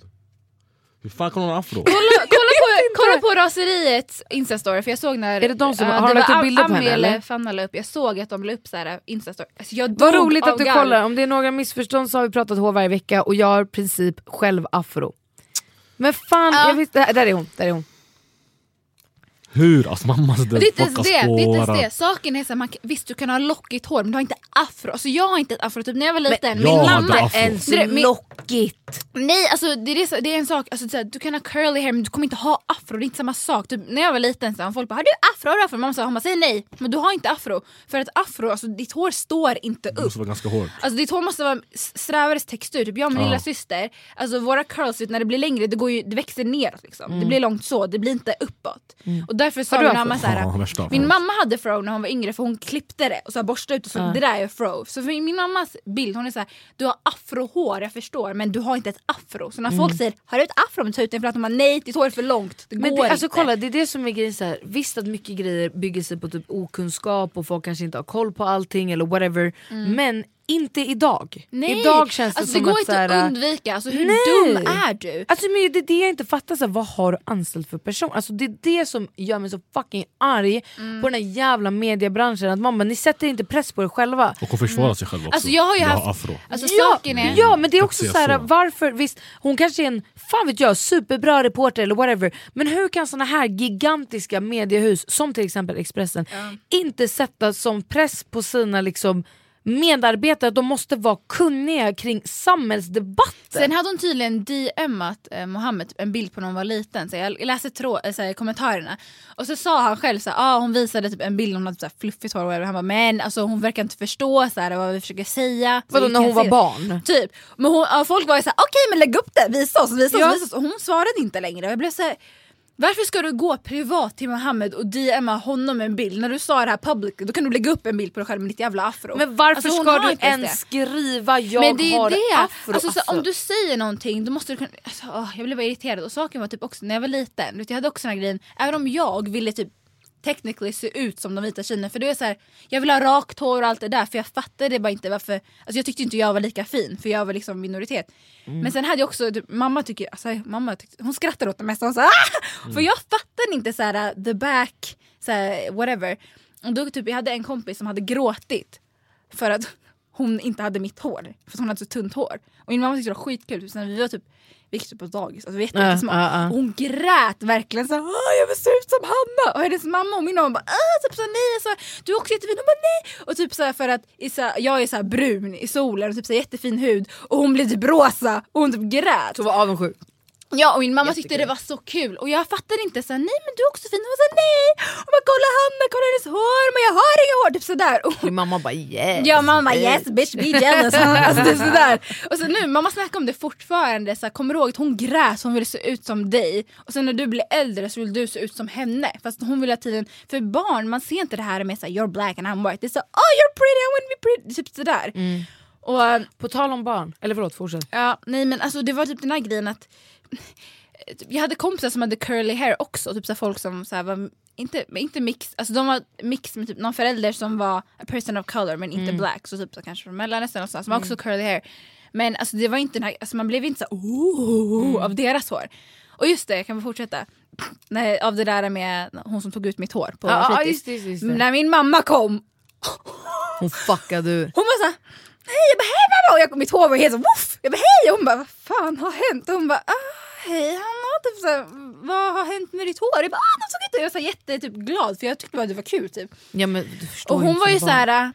Hur fan kan hon ha afro? Kolla på raseriets Instastory, för jag såg när är det de som har lagt upp bilder på henne eller? Fanna la upp. Jag såg att de la upp så här Instastory. Alltså jag vad dog roligt av att du gall. kollar. Om det är några missförstånd så har vi pratat hår varje vecka och jag har i princip själv afro. Men fan, jag visste, där är hon. Hur? Alltså mamma, det är inte ens det. spårar. Saken är så här, visst du kan ha lockigt hår men du har inte afro. Alltså jag har inte ett afro typ när jag var liten. jag min hade mamma afro. Ens lockigt. Nej, alltså det är en sak, alltså, så här, du kan ha curly hair men du kommer inte ha afro, det är inte samma sak. Typ, när jag var liten så folk bara, har du afro? Har du afro? Mamma sa, hon bara, säg nej, men du har inte afro. För att afro, alltså ditt hår står inte upp. Det måste vara ganska hårt. Alltså ditt hår måste vara strävares textur. Typ jag och min lilla syster, alltså våra curls när det blir längre, det växer ner liksom. Det blir långt så, det blir inte uppåt. Och därför sa min mamma så här, min mamma hade fro när hon var yngre för hon klippte det och så borstade ut och så det där är fro. Så för min mammas bild, hon är så här, du har afrohår, jag förstår, men du har inte ett afro. Så när folk säger, har du ett afro med tuten, för att de har nej, ditt hår är för långt. Det men går alltså inte. kolla, det är det som är grejen så här. Visst att mycket grejer bygger sig på typ okunskap och folk kanske inte har koll på allting eller whatever. Men inte idag. Nej. Idag känns det alltså, som det går att inte såhär, att undvika. Alltså, hur dum är du? Alltså men det är det jag inte fattar, så här, vad har du anställt för person? Alltså det är det som gör mig så fucking arg på den här jävla mediebranschen, att mamma, ni sätter inte press på er själva. Och hon försvarar sig själv också. Alltså jag har ju haft afro. alltså, saken är, ja, men det är också så här, varför, visst hon kanske är en, fan vet jag, superbra reporter eller whatever, men hur kan såna här gigantiska mediehus som till exempel Expressen inte sätta som press på sina liksom medarbetare att de måste vara kunniga kring samhällsdebatten. Sen hade hon tydligen DMat Mohammed en bild på när hon var liten, så jag läste i kommentarerna och så sa han själv såhär, hon visade typ en bild om något såhär fluffigt hår och han bara, men alltså hon verkar inte förstå såhär, vad vi försöker säga. Vadå, när hon var barn? Typ, men folk var ju såhär, okej, men lägg upp det, visa oss. Och hon svarade inte längre. Jag blev såhär, varför ska du gå privat till Mohammed och DMa honom en bild? När du sa det här public, då kan du lägga upp en bild på dig själv med ditt jävla afro. Men varför alltså, ska du ens skriva jag har afro? Alltså, så, om du säger någonting, då måste du kunna... Alltså, jag blev bara irriterad. Och saken var typ också, när jag var liten, jag hade också den här grejen, även om jag ville typ technically se ut som de vita tjejerna, för det är så här, jag vill ha rakt hår och allt det där, för jag fattade bara inte varför, alltså jag tyckte inte jag var lika fin, för jag var liksom minoritet. Men sen hade jag också typ, mamma tyckte, hon skrattade åt det mest, hon sa för jag fattade inte så här the back så här, whatever. Och då typ jag hade en kompis som hade gråtit för att hon inte hade mitt hår, för att hon hade så tunt hår. Och min mamma tyckte det var skitkul, så vi var typ vilket på dagis, alltså vet inte små. Och hon grät verkligen så jag vill se ut som Hanna. Och hennes mamma och min mamma bara typ så nej, så du är också jättefin. Och bara nej. Och typ så här, för att jag är så här brun i solen och typ så här, jättefin hud, och hon blev typ rosa och hon typ grät. Så var avundsjuk. Ja, och min mamma tyckte det var så kul. Och jag fattade inte så här, nej men du är också fin. Och hon sa nej. Och bara kolla Hanna, kolla hennes hår. Men jag har inga hår, typ sådär. Och min mamma bara yes. Ja, mamma bara yes bitch, be jealous. Alltså typ sådär. Och så nu, mamma snackar om det fortfarande så här, kommer du ihåg att hon grät, hon ville se ut som dig. Och sen när du blir äldre så vill du se ut som henne. Fast hon vill ha tiden, för barn, man ser inte det här med så här, you're black and I'm white. Det är så, you're pretty, I want to be pretty. Typ sådär. Och på tal om barn, eller förlåt, fortsätt. Ja, nej men alltså det var typ den här grejen att jag hade kompisar som hade curly hair också, typ så folk som så här var inte mix, alltså de var mix med typ någon förälder som var a person of color men inte black, så typ så kanske från Mellanöstern och så, som var också curly hair. Men alltså det var inte den här, alltså man blev inte så av deras hår. Och just det, jag kan fortsätta. Nej, av det där med hon som tog ut mitt hår på fritids. Just det. När min mamma kom, hon fuckade ur. Hon var så här, hej, jag bara hej mamma, och mitt hår var helt så woof. Jag bara hej, och hon bara vad fan har hänt? Och hon bara hej Hanna, typ så här, vad har hänt med ditt hår? Jag bara de såg inte. Jag var så jätte typ glad, för jag tyckte bara det var kul typ. Ja, men du förstår. Och hon var ju så här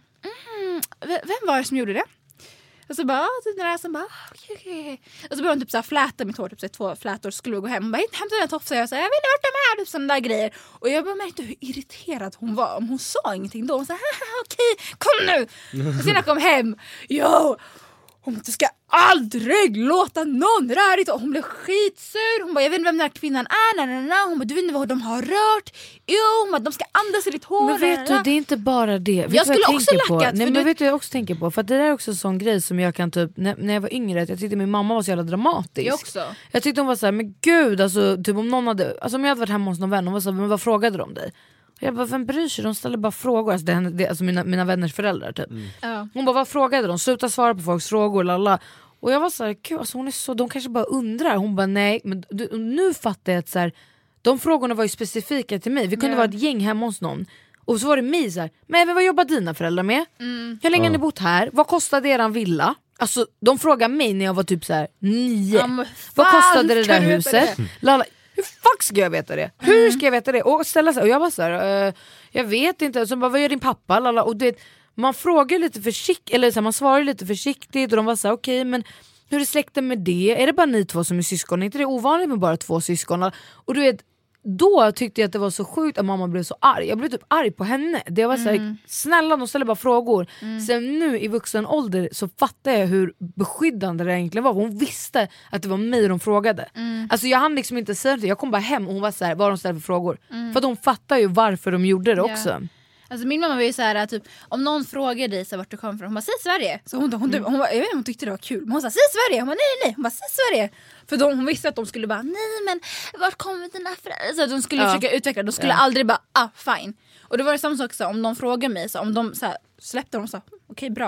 vem var det som gjorde det? Och så bara typ när jag så bara okej. Och så började hon typ så här fläta mitt hår, typ så här, 2 flätor, skulle gå hem. Hon bara hämta den tofsen. Jag sa jag vet inte vart de är, typ sådana där grejer. Och jag bara märkte hur irriterad hon var. Om hon sa ingenting då, hon sa okej, kom nu. Och sen när jag kom hem, hon ska aldrig låta någon rörigt. Och hon blev skitsur. Hon bara, jag vet inte vem den här kvinnan är. Hon bara, du vet inte vad de har rört. Jo, hon bara, de ska andas i ditt hår. Men vet du, det är inte bara det. Vet jag skulle också lackat. Nej, men vet du, jag också tänker på. För att det där är också en sån grej som jag kan typ, när jag var yngre, jag tyckte min mamma var så jävla dramatisk. Jag också. Jag tyckte hon var så här, men gud, alltså, typ om någon hade, alltså om jag hade varit hemma hos någon vän, hon var så här, men vad frågade de dig? Jag bara, vem bryr sig? De ställer bara frågor. Alltså mina vänners föräldrar typ. Hon bara, vad frågade de? Sluta svara på folks frågor, lalla. Och jag var så här, gud, alltså hon är så, de kanske bara undrar. Hon bara, nej, men nu fattar jag att så här, de frågorna var ju specifika till mig. Vi kunde vara ett gäng hemma hos någon. Och så var det mig så här, men vad jobbar dina föräldrar med? Hur länge har ni bott här? Vad kostade eran villa? Alltså de frågade mig när jag var typ så här 9. Vad kostade det där huset? Lalla. Hur fuck ska jag veta det? Hur ska jag veta det? Och ställa sig, och jag var så här, jag vet inte. Och så bara, vad gör din pappa? Lalla. Och det, man frågar lite försiktigt, eller så här, man svarar lite försiktigt, och de var så här, okej, men hur är släkten med det? Är det bara ni 2 som är syskon? Är inte det ovanligt med bara 2 syskon? Och du vet, då tyckte jag att det var så sjukt att mamma blev så arg. Jag blev typ arg på henne. Det var så här, snälla, de ställer bara frågor. Sen nu i vuxen ålder så fattar jag hur beskyddande det egentligen var. Hon visste att det var mig de frågade. Alltså jag hann liksom inte säga det. Jag kom bara hem och hon var så här, vad de ställde för frågor. För att hon fattar ju varför de gjorde det också. Alltså min mamma var ju så här, typ, om någon frågar dig så vart du kommer från, hon bara, säg Sverige. Så hon bara, jag vet inte, hon tyckte det var kul, men hon sa, säg Sverige. Hon bara, nej. Hon bara, säg Sverige. För hon visste att de skulle bara, nej men vart kommer dina föräldrar? Så de skulle försöka utveckla, de skulle aldrig bara, fine. Och det var det samma sak så, om de frågar mig, så om de så här, släppte dem så, okej, bra.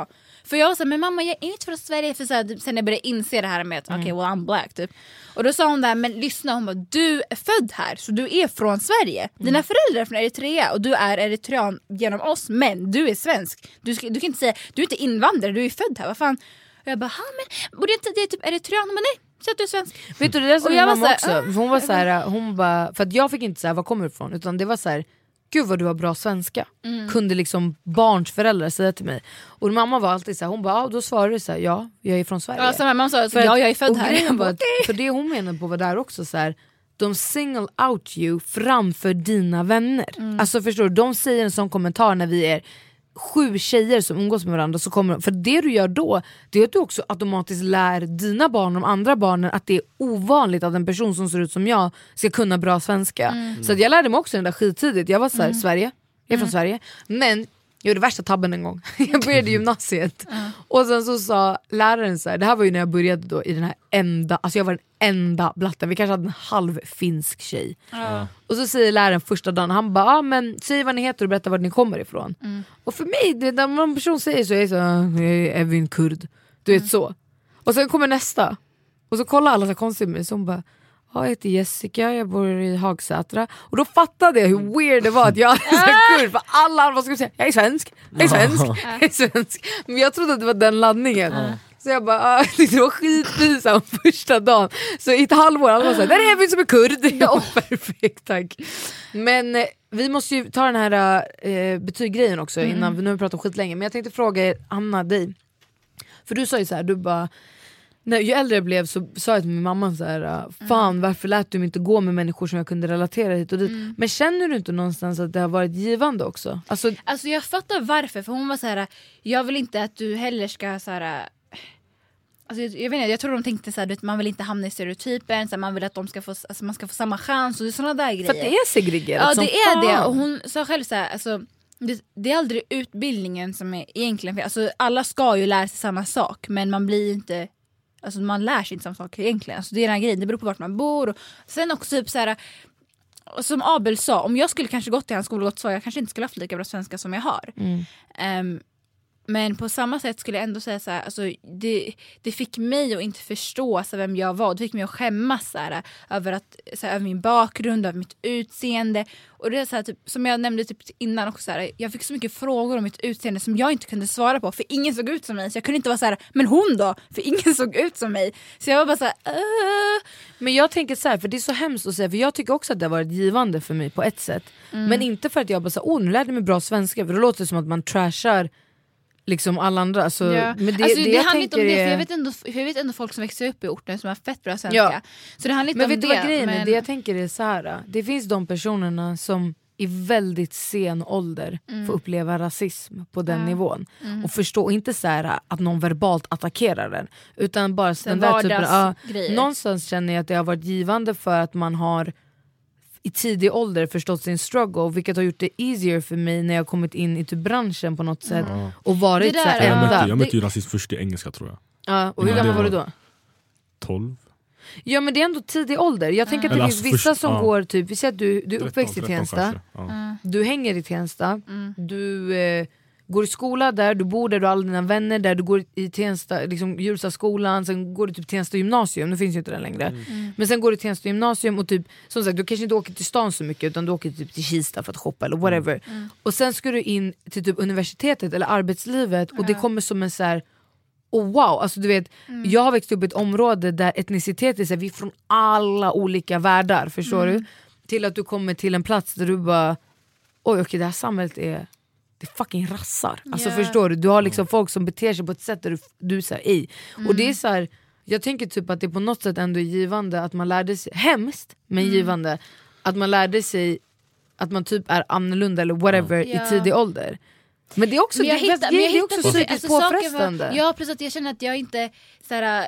För jag var såhär, men mamma jag är inte från Sverige. För såhär, sen jag började inse det här med att well I'm black typ. Och då sa hon där, men lyssna, hon bara, du är född här så du är från Sverige. Dina föräldrar är från Eritrea och du är eritrean genom oss, men du är svensk. Du kan inte säga, du är inte invandrare, du är född här, vad fan. Och jag bara, men borde inte det är typ eritrean? Men nej, så att du är svensk. Vet du, det där som min mamma också, hon var såhär, hon bara, för att jag fick inte säga var kommer du ifrån, utan det var såhär, gud vad du har bra svenska. Kunde liksom barns föräldrar säga till mig. Och mamma var alltid så här, hon bara, då svarade du så här, ja, jag är från Sverige. Ja, så mamma sa, jag är född här. Bara, för det hon menade på var där också så här, de single out you framför dina vänner. Alltså förstår du, de säger en sån kommentar när vi är 7 tjejer som umgås med varandra, så kommer, för det du gör då, det är att du också automatiskt lär dina barn, de andra barnen, att det är ovanligt att en person som ser ut som jag ska kunna bra svenska. Så att jag lärde mig också den där skittidigt. Jag var så här, Sverige, jag är från Sverige, men jag gjorde värsta tabben en gång. Jag började gymnasiet och sen så sa läraren så här, det här var ju när jag började då i den här enda, alltså jag var den enda blatten, vi kanske hade en halv finsk tjej. Och så säger läraren första dagen, han bara, men säg vad ni heter och berätta var ni kommer ifrån. Och för mig, när någon person säger så, jag är så, jag är Evin kurd, du vet så. Och sen kommer nästa, och så kollar alla så konstigt med mig, så hon bara, jag heter Jessica, jag bor i Hagsätra. Och då fattade jag hur weird det var att jag är kurd, för alla andra skulle säga, jag är svensk, jag är svensk, jag är svensk. Men jag trodde att det var den laddningen. Så jag bara, det var skitpinsamt första dagen. Så i ett halvår alla var såhär, där är vi som är kurd. Ja, perfekt, tack. Men vi måste ju ta den här betyggrejen också innan, nu har vi pratat skit länge. Men jag tänkte fråga Anna, dig. För du sa ju så här, du bara, ju äldre jag blev så sa jag till min mamma så här, fan varför lät du mig inte gå med människor som jag kunde relatera hit och dit. Men känner du inte någonstans att det har varit givande också? Alltså jag fattar varför, för hon var så här, jag vill inte att du heller ska så här. Alltså jag vet inte, jag tror de tänkte så här, man vill inte hamna i stereotypen, så man vill att de ska få, alltså man ska få samma chans och såna där grejer. För att det är segregerat. Ja, som det är fan. det. Och hon sa själv så här, alltså det är aldrig utbildningen som är egentligen fel. Alltså alla ska ju lära sig samma sak, men man blir inte, alltså man lär sig inte samma sak egentligen. Alltså det är den här grejen, det beror på vart man bor. Och sen också typ så här, som Abel sa, om jag skulle kanske gått till hans skola och gått så, jag kanske inte skulle haft lika bra svenska som jag har. Men på samma sätt skulle jag ändå säga så här, alltså det fick mig att inte förstå så vem jag var. Det fick mig att skämmas så här, över över min bakgrund, över mitt utseende. Och det är så här, typ, som jag nämnde typ innan också så här, jag fick så mycket frågor om mitt utseende som jag inte kunde svara på, för ingen såg ut som mig. Så jag kunde inte vara så här, men hon då? För ingen såg ut som mig. Så jag var bara så här, Men jag tänker så här, för det är så hemskt att säga, för jag tycker också att det har varit givande för mig på ett sätt. Men inte för att jag bara så nu lärde mig bra svenska, för då låter det som att man trashar liksom alla andra. Alltså, men det, alltså, det handlar inte om det, är... för jag vet ändå folk som växer upp i orten som har fett bra svenska. Ja. Så det handlar inte men om vet du vad grejen är? Det jag tänker är så här, det finns de personerna som i väldigt sen ålder får uppleva rasism på den nivån. Och förstå, inte så här att någon verbalt attackerar den, utan bara så den där typen, någonstans känner jag att det har varit givande för att man har i tidig ålder förstått sin struggle, vilket har gjort det easier för mig när jag kommit in i typ branschen på något sätt och varit så här jag mötte ju rasism först i engelska, tror jag. Ja, och hur gammal var du då? 12. Ja, men det är ändå tidig ålder. Jag tänker att det finns vissa som går typ, vi säger att du är uppväxt i Tensta, du hänger i Tensta, du går i skola där, du bor där, du har alla dina vänner där, du går i Tensta, liksom Djurstadsskolan, sen går du typ Tensta gymnasium, nu finns ju inte den längre. Men sen går du Tensta gymnasium och typ, som sagt, du kanske inte åker till stan så mycket, utan du åker typ till Kista för att shoppa eller whatever. Och sen ska du in till typ universitetet eller arbetslivet och det kommer som en så här, wow, alltså du vet, jag har växt upp i ett område där etnicitet är så här, vi är från alla olika världar, förstår du? Till att du kommer till en plats där du bara, okej, det här samhället är fucking rassar. Alltså förstår du? Du har liksom folk som beter sig på ett sätt där du säger ej. Och det är så här, jag tänker typ att det på något sätt ändå är givande att man lärde sig, hemskt men givande, att man lärde sig att man typ är annorlunda eller whatever i tidig ålder. Men det är också, det är också psykiskt påfrestande. Ja, plus att jag känner att jag inte så här,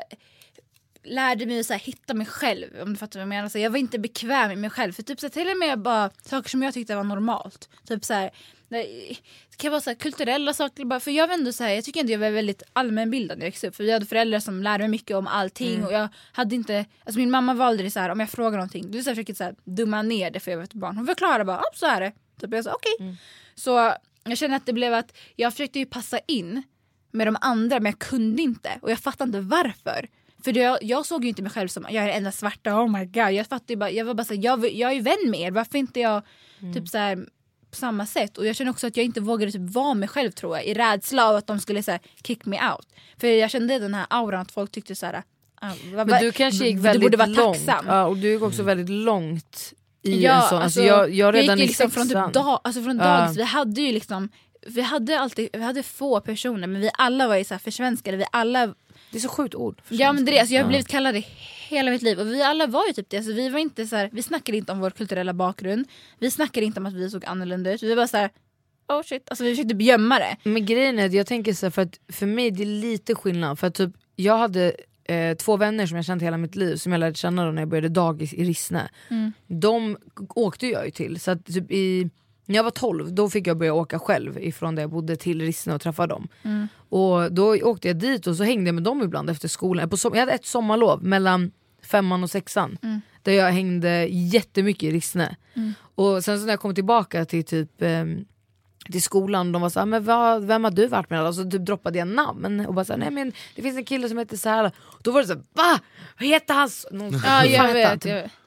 lärde mig att hitta mig själv, om du fattar vad jag menar. Så jag var inte bekväm med mig själv, för typ så till och med bara saker som jag tyckte var normalt, typ så här, det kan vara så här kulturella saker bara, för jag var ändå så här, jag tycker inte jag var väldigt allmänbildad när jag växte upp, för jag hade föräldrar som lärde mig mycket om allting och jag hade inte, alltså min mamma var aldrig så här, om jag frågar någonting, du försöker så här dumma ner det för jag var ett barn, hon förklarade bara, så är det typ, jag sa okej. Så jag känner att det blev att jag försökte ju passa in, med de andra, men jag kunde inte. Och jag fattade inte varför. För jag såg ju inte mig själv som jag är den enda svarta, oh my god. Jag fattade ju bara, jag var bara så här, jag är ju vän med er. Varför inte jag typ så här på samma sätt? Och jag känner också att jag inte vågade typ vara mig själv, tror jag. I rädsla av att de skulle så här, kick me out. För jag kände den här auran att folk tyckte så här, men du kanske gick väldigt borde vara långt. tacksam. Ja, och du gick också väldigt långt i en sån. Alltså, jag redan gick i liksom från sexan. från dagis. Vi hade ju liksom, vi hade få personer, men vi alla var ju så här försvenskade. Vi alla, det är så sjukt ord. ja, men det är, alltså, jag har blivit kallad det hela mitt liv. Och vi alla var ju typ det. Alltså, vi var inte så här, vi snackade inte om vår kulturella bakgrund. Vi snackade inte om att vi såg annorlunda ut. Vi var bara så här, oh shit. Alltså, vi försökte gömma det. Men grejen är, jag tänker så här, för att för mig det är lite skillnad. För att typ, jag hade 2 vänner som jag känt hela mitt liv, som jag lärde känna då när jag började dagis i Rissne. De åkte jag ju till. Så att typ när jag var 12, då fick jag börja åka själv ifrån där jag bodde till Rissne och träffa dem. Och då åkte jag dit och så hängde jag med dem ibland efter skolan. Jag hade ett sommarlov mellan 5:an och 6:an. Där jag hängde jättemycket i Rissne. Och sen så när jag kom tillbaka till typ till skolan, de var såhär, men vem har du varit med? Och så typ droppade jag namn och bara såhär, nej men det finns en kille som heter så här. Då var det såhär, va? Vad heter han? Ja, jag vet.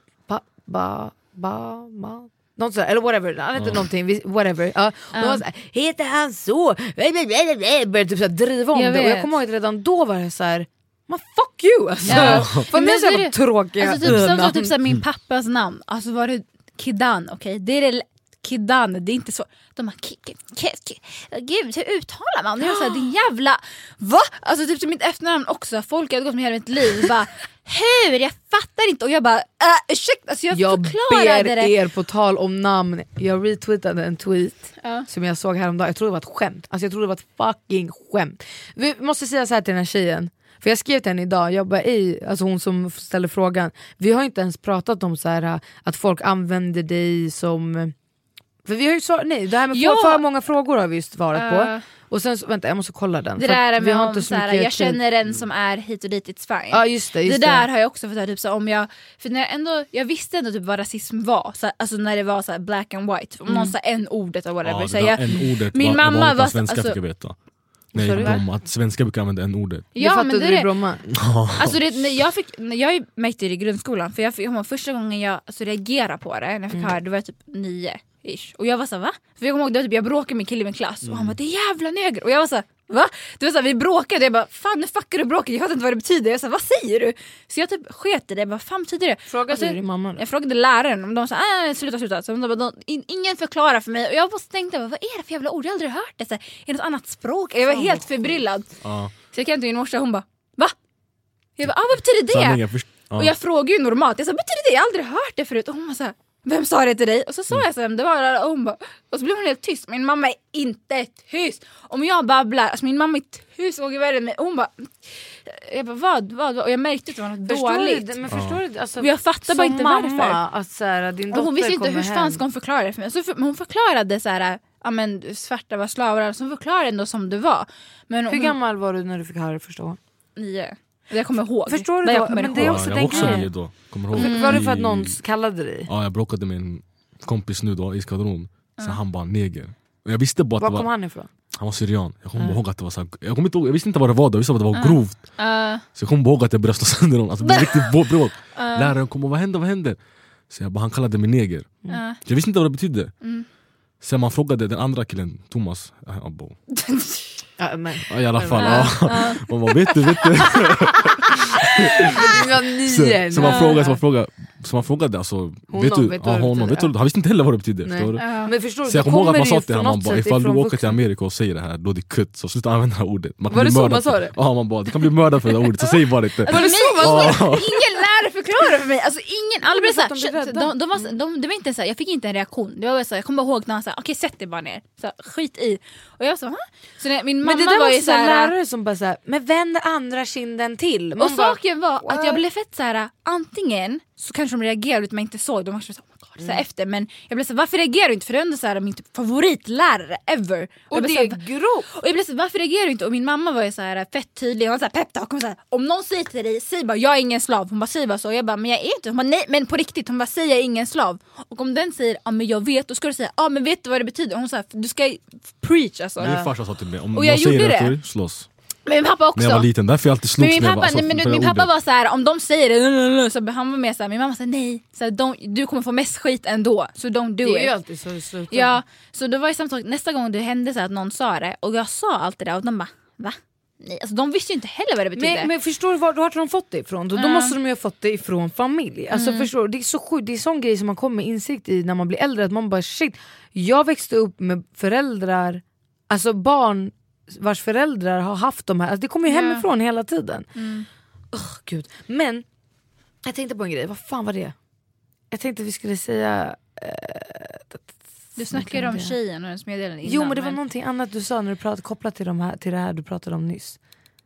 Något sådär, eller whatever, han heter någonting, whatever. Ja. Då var såhär, heter han så? Började typ såhär driva om det. Och jag kommer ihåg att redan då var det såhär, man fuck you alltså. För mig är det tråkiga. Alltså typ såhär, min pappas namn, alltså var det Kidan, okej? Det är det Kidan, det är inte så. De har gud, hur uttalar man? Det är såhär, din jävla, va? Alltså typ som mitt efternamn också. Folk hade gått med hela mitt liv bara, hur? Jag fattar inte. Och jag bara, ursäkta, alltså jag förklarade ber det. er på tal om namn. Jag retweetade en tweet som jag såg häromdagen. Jag trodde det var ett skämt. Alltså jag trodde det var ett fucking skämt. Vi måste säga så här till den här tjejen. För jag skrev till henne idag, jag bara, alltså hon som ställer frågan. Vi har inte ens pratat om så här att folk använder dig som... För vi har ju svarat, nej, det här med för många frågor har vi just svarat på. Och sen, vänta, jag måste kolla den. Det där vi har inte så här, jag känner en som är hit och dit, it's fine. Ja, just det. Det där har jag också fått typ så om jag, för när jag visste ändå typ vad rasism var, så, alltså när det var så här black and white, om någon sa en ordet eller whatever. Ja, så jag, ordet min mamma var svenska alltså, fick jag veta. Nej, att svenska brukar använda en ordet. Ja, men det är Bromma. Alltså jag märkte det i grundskolan, för jag första gången jag reagerade på det när jag fick höra, det var typ 9-ish. Och jag var så, va? För jag kommer ihåg det, typ, jag bråkade med en kille i min klass och han bara, det är jävla neger. Och jag var så, va? Det var så, vi bråkade, jag bara, fan nu fuckar du bråket, jag vet inte vad det betyder. Jag sa, vad säger du? Så jag typ sket i det, jag bara, fan betyder det? Frågade du din mamma då? Jag frågade läraren om de sa, sluta. Så ingen förklarar för mig. Och jag bara tänkte, vad är det för jävla ord? Jag har aldrig hört det. Så här, är det något annat språk? Jag var helt förbrillad. Så jag kan inte min morsa, hon bara, va? Jag bara, vad betyder det? Och jag frågade ju normalt, jag sa, betyder det? Jag har aldrig hört det förut. Och hon var så här, vem sa det till dig? Och så sa jag så här, det var, och hon bara, och så blev hon helt tyst. Min mamma är inte tyst. Om jag babblar, alltså min mamma är tyst och värre med. Hon bara, jag bara, vad? Och jag märkte att det var något dåligt. Men förstår du? Alltså, jag fattar bara inte varför. Att så här, din dotter hon visste inte hur fan hem. ska hon förklara det för mig. Så hon förklarade så här, ja men svarta var slavar, så hon förklarade ändå som det var. Men hur gammal var du när du fick höra det första gången? 9. Jag kommer ihåg. Förstår du då? Men det är också jag var också 9 då. Var det för att någon kallade dig? Ja, jag bråkade med en kompis nu då i skadron. Så han bara neger. Och jag visste bara att var kom han ifrån? Han var syrian. Jag kommer ihåg att det var så här, jag visste inte vad det var då. Jag visste att det var grovt. Så jag kommer ihåg att jag började slå sönder honom. Alltså det blev riktigt bråk. Läraren kom och vad händer? Så jag bara, han kallade mig neger. Jag visste inte vad det betydde. Sen man frågade den andra killen, Thomas. I alla fall. Man bara, vet du? Så man frågade alltså, vet du, han visste inte heller vad det betyder. Men förstår du, så jag kommer ihåg att man sa till honom, ifall du åker till Amerika och säger det här, då är det kutt, så sluta använda det här ordet. Var det så man sa det? Ja, man bara, du kan bli mördad för det här ordet, så säg bara inte. Var det så man sa? Ingen lärare förklarade för mig, alltså ingen, det var inte så här, jag fick inte en reaktion. Det var så här, jag kommer ihåg när han sa, okej, sätt dig bara ner, så skit i. Och jag sa, så när min mamma men det där var ju så här, lärare som bara så här, men vänd andra kinden till. Och saken var att jag blev fett så här, antingen så kanske de reagerade utan man inte såg, de var så så efter, men jag blev så, varför reagerar du inte? För det är ändå så här, min typ favoritlärare ever. Och det är grovt. Och jag blev så, varför reagerar du inte? Och min mamma var ju så här fett tydlig. Hon var så här, peptalk, hon så här, om någon säger till dig, säg bara, jag är ingen slav. Hon bara, säg bara så. Och jag bara, men jag är inte. Hon bara, nej, men på riktigt. Hon bara, säg jag är ingen slav. Och om den säger, ja men jag vet, då ska du säga, men vet du vad det betyder? Hon sa, du ska preach alltså. Min farsa sa till mig, om och någon säger det, slåss. Men min pappa också. När jag var liten, därför jag alltid slogs Men min pappa ordet. var så här, om de säger det så han var med så här, min mamma sa nej, så här, du kommer få mest skit ändå, så don't do it. Det är ju alltid så i slutet. Ja, så det var ju samtidigt nästa gång det hände så att någon sa det och jag sa allt det där och de bara, va? Nej, alltså de visste ju inte heller vad det betydde. Men förstår du vart de fått det ifrån? Då måste de ju ha fått det ifrån familj. Alltså förstår du, det är så sjukt, det är sån grej som man kommer med insikt i när man blir äldre, att man bara shit, jag växte upp med föräldrar, alltså barn vars föräldrar har haft de här, alltså det kommer ju hemifrån hela tiden. Gud. Men jag tänkte på en grej, vad fan var det? Jag tänkte vi skulle säga du snackade om tjejen och hennes meddelande innan. Jo, men det var någonting annat du sa när du pratade kopplat till det här du pratade om nyss.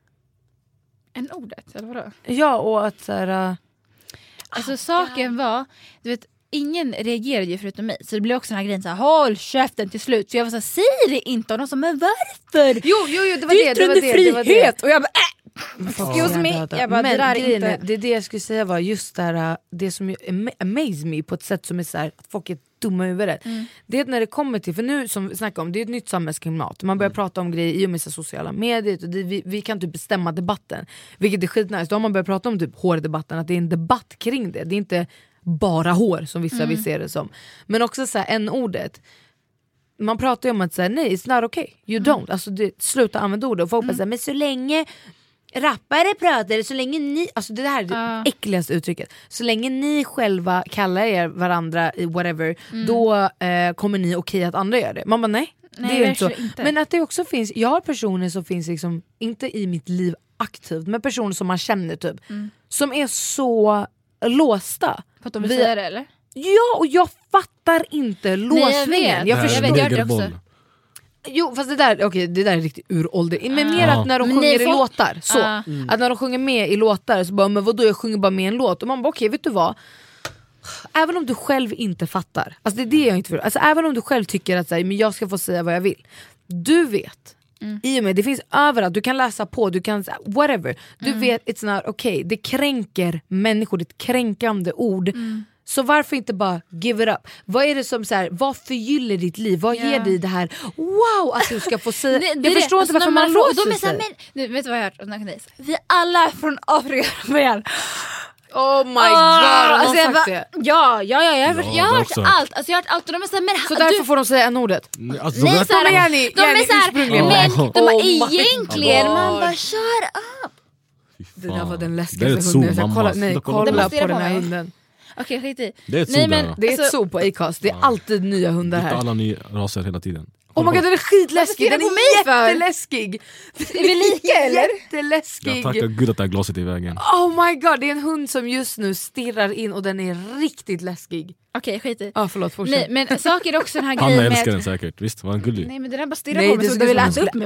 En ordet, eller vadå? Ja, och att så här, alltså saken var, du vet, ingen reagerade ju förutom mig. Så det blev också den här grejen så här, håll käften till slut. Så jag var så här, säg det inte. Och de sa, men varför? Jo, det var det. Och jag bara, excuse me. Jag bara, men det där är inte... det är det jag skulle säga var just där, det som amaze me på ett sätt som är så här, att folk är dumma i huvudet. Det är att när det kommer till, för nu som vi snackar om, det är ett nytt samhällsklimat. Man börjar prata om grejer i och med sociala medier och vi kan typ bestämma debatten, vilket är skitnice. Då har man börjat prata om typ hårdebatten, att det är en debatt kring det. Det är inte bara hår som vissa vill se det som. Men också så här, n-ordet. Man pratar ju om att säga nej, it's not okay. You don't. Alltså sluta använda ordet. Och folk bara säger, men så länge rappare pratar, så länge ni, alltså det här är det äckligaste uttrycket, så länge ni själva kallar er varandra i whatever, då kommer ni okej att andra gör det. Man bara nej det är inte så. Inte. Men att det också finns, jag har personer som finns liksom, inte i mitt liv aktivt, men personer som man känner typ, som är så låsta. För att de vill säga det, eller? Ja, och jag fattar inte låsningen. Jag vet det också. Jo, fast det där är riktigt urålder. Men mer att när de sjunger i låtar så, att när de sjunger med i låtar så bara, men vadå, jag sjunger bara med en låt. Och man bara, okej, vet du vad? Även om du själv inte fattar, alltså det är det jag inte vill. Alltså även om du själv tycker att men jag ska få säga vad jag vill. Du vet, i och med det finns överallt, du kan läsa på, du kan whatever. Du vet, it's not okay. Det kränker människor, det är ett kränkande ord. Så varför inte bara give it up? Vad är det som så här, vad förgyller ditt liv? Vad ger dig det här? Wow, att du ska få säga. Jag förstår inte varför man låser sig. Nu, vet du vad jag har hört? Vi alla är från Afrika. Oh my god, alltså jag sagt det? Ja, jag har hört allt. Alltså jag har hört allt och de är så här, men så därför får de säga en-ordet. Alltså, nej, så här, de är så här, men de är egentligen man bara kör upp. Det där var den läskigaste hunden. Kolla på den här hunden. Okej, skit i. Det är ett zoo där. Det är ett zoo på Acast. Det är alltid nya hundar här. Alla nya raser hela tiden. Oh my god, den är skitläskig. Den är jätteläskig. Är vi lika eller? Jätteläskig. Jag tackar gud att det här glaset är i vägen. Oh my god, det är en hund som just nu stirrar in och den är riktigt läskig. Okej, skit i. Förlåt, fortsätt. Nej, men saker är också den här grejen med... Han älskar den säkert, visst var han gullig? Nej, men den där bara stirrar på mig så du vill äta upp mig.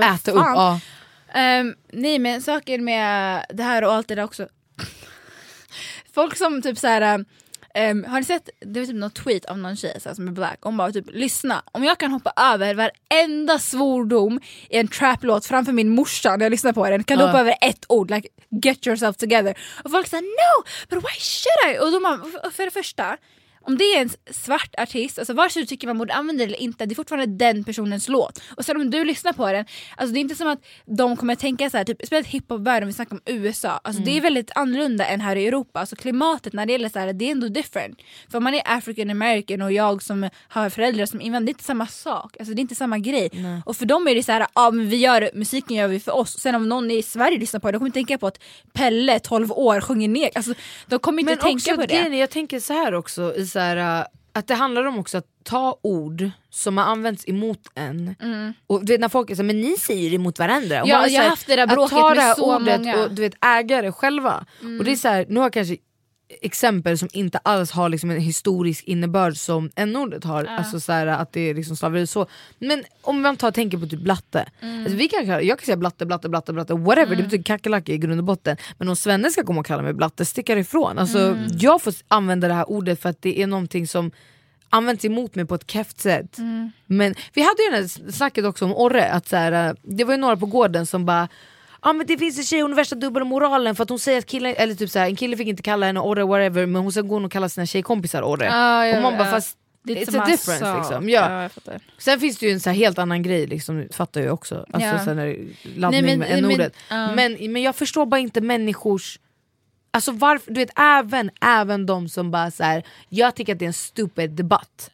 Nej, men saker med det här och allt det där också. Folk som typ så här... har ni sett, det var typ någon tweet av någon tjej så här, som är black, hon bara typ, lyssna, om jag kan hoppa över varenda svordom i en trap-låt framför min morsa när jag lyssnar på den, kan du hoppa över ett ord, like get yourself together, och folk säger no, but why should I? Och de bara, för det första, om det är en svart artist, alltså vare sig du tycker man borde använda det eller inte, det är fortfarande den personens låt. Och sen om du lyssnar på den, alltså det är inte som att de kommer tänka så här, typ speciellt hiphop-världen, vi snackar om USA, alltså det är väldigt annorlunda än här i Europa. Alltså klimatet när det gäller så här, det är ändå different. För om man är African American och jag som har föräldrar som invandrare, det är inte samma sak. Alltså det är inte samma grej. Nej. Och för dem är det så här, men vi gör musiken gör vi för oss. Sen om någon i Sverige lyssnar på det, de kommer tänka på att Pelle 12 år sjunger ner. Alltså de kommer inte tänka på det. Jag tänker så här också i så här, att det handlar om också att ta ord som har använts emot en. Och du vet när folk är så, men ni säger emot varandra. Och jag har haft det där bråket med så många. Och du vet ägare själva. Och det är så här, nu har jag kanske exempel som inte alls har liksom en historisk innebörd som n-ordet har, alltså så här, att det är liksom slaveri så. Men om man tänker på typ blatte, alltså jag kan säga blatte, whatever, det betyder kackerlacka i grund och botten. Men om Svenne ska komma och kalla mig blatte, stickar ifrån. Alltså jag får använda det här ordet för att det är någonting som används emot mig på ett keft sätt. Men vi hade ju den här snacket också om Orre, att så här, det var ju några på gården som bara, men det finns en tjej, hon är värsta dubbelmoralen för att hon säger att killen, eller typ såhär, en kille fick inte kalla henne Orre whatever, men hon ska gå och kalla sina tjejkompisar Orre. Och man bara, fast It's a difference liksom. Ja. Jag fattar. Sen finns det ju en så här helt annan grej liksom, fattar jag också. Alltså sen är det laddning med n-ordet. Men jag förstår bara inte människors, alltså varför, du vet även de som bara så här, jag tycker att det är en stupid debatt.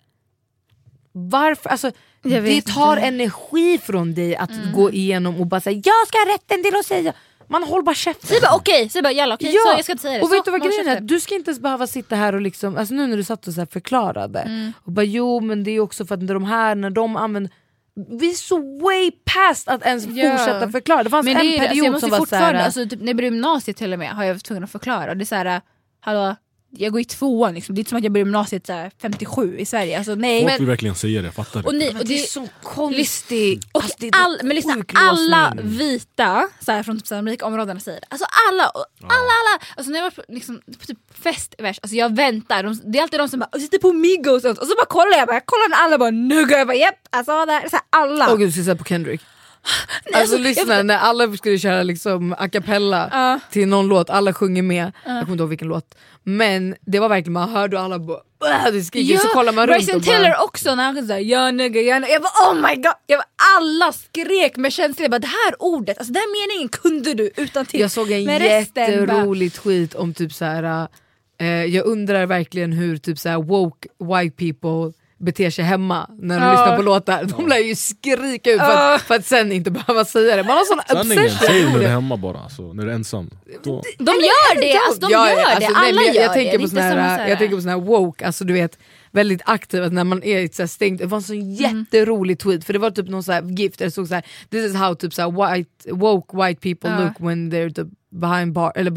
Varför, alltså det tar energi från dig att gå igenom och bara säga jag ska ha rätten till att säga. Man håller bara käften. Säg bara okej, så jag ska inte säga det. Och vet du vad grejen är? Du ska inte ens behöva sitta här och liksom, alltså nu när du satt och så här förklarade och bara jo men det är också för att de här när de använder, vi är så way past att ens fortsätta förklara. Det fanns en period alltså, som var så här, alltså, typ, när jag började gymnasiet till och med har jag varit tvungen att förklara. Det är så här, hallå, jag går i 2:an liksom. Det är inte som att jag börjar gymnasiet så här 57 i Sverige. Alltså, nej. Folk vill verkligen säga det, fattar och, det. och det är så konstigt. Och men lyssna, alla vita så här, från typ, de rika områdena säger alltså alla. Alltså när jag var på, liksom, på typ fest i alltså jag väntar. Det är alltid de som bara sitter på Migos och sånt. Och så bara kollar jag när alla bara nugga. Jag bara japp, alltså där, så här, alla. Åh gud, så på Kendrick. Alltså lyssna, när alla skulle köra liksom a cappella till någon låt, alla sjunger med, jag kommer inte ihåg vilken låt, men det var verkligen, man hörde alla bara det skriker, så kollar man runt Bryson och bara, Tiller också när han kunde säga jag nugga, jag bara oh my god, alla skrek med känsla, jag bara det här ordet, alltså den meningen kunde du utan till. Jag såg en jätterolig tweet om typ så här. Jag undrar verkligen hur typ så här woke white people beter sig hemma när de lyssnar på låtar. De lär ju skrika ut för att sen inte behöva säga det. Man har sån obsession. Säg när du är hemma bara, så, när du är ensam. Då. De gör det, alltså, de gör det. Alltså, alla gör jag tänker det. På sån här, jag tänker på sån här woke, alltså du vet väldigt aktiv, att när man är så här stängt. Det var en sån jätterolig tweet, för det var typ någon så här gift där det stod så här, this is how typ så här woke white people look when they're the behind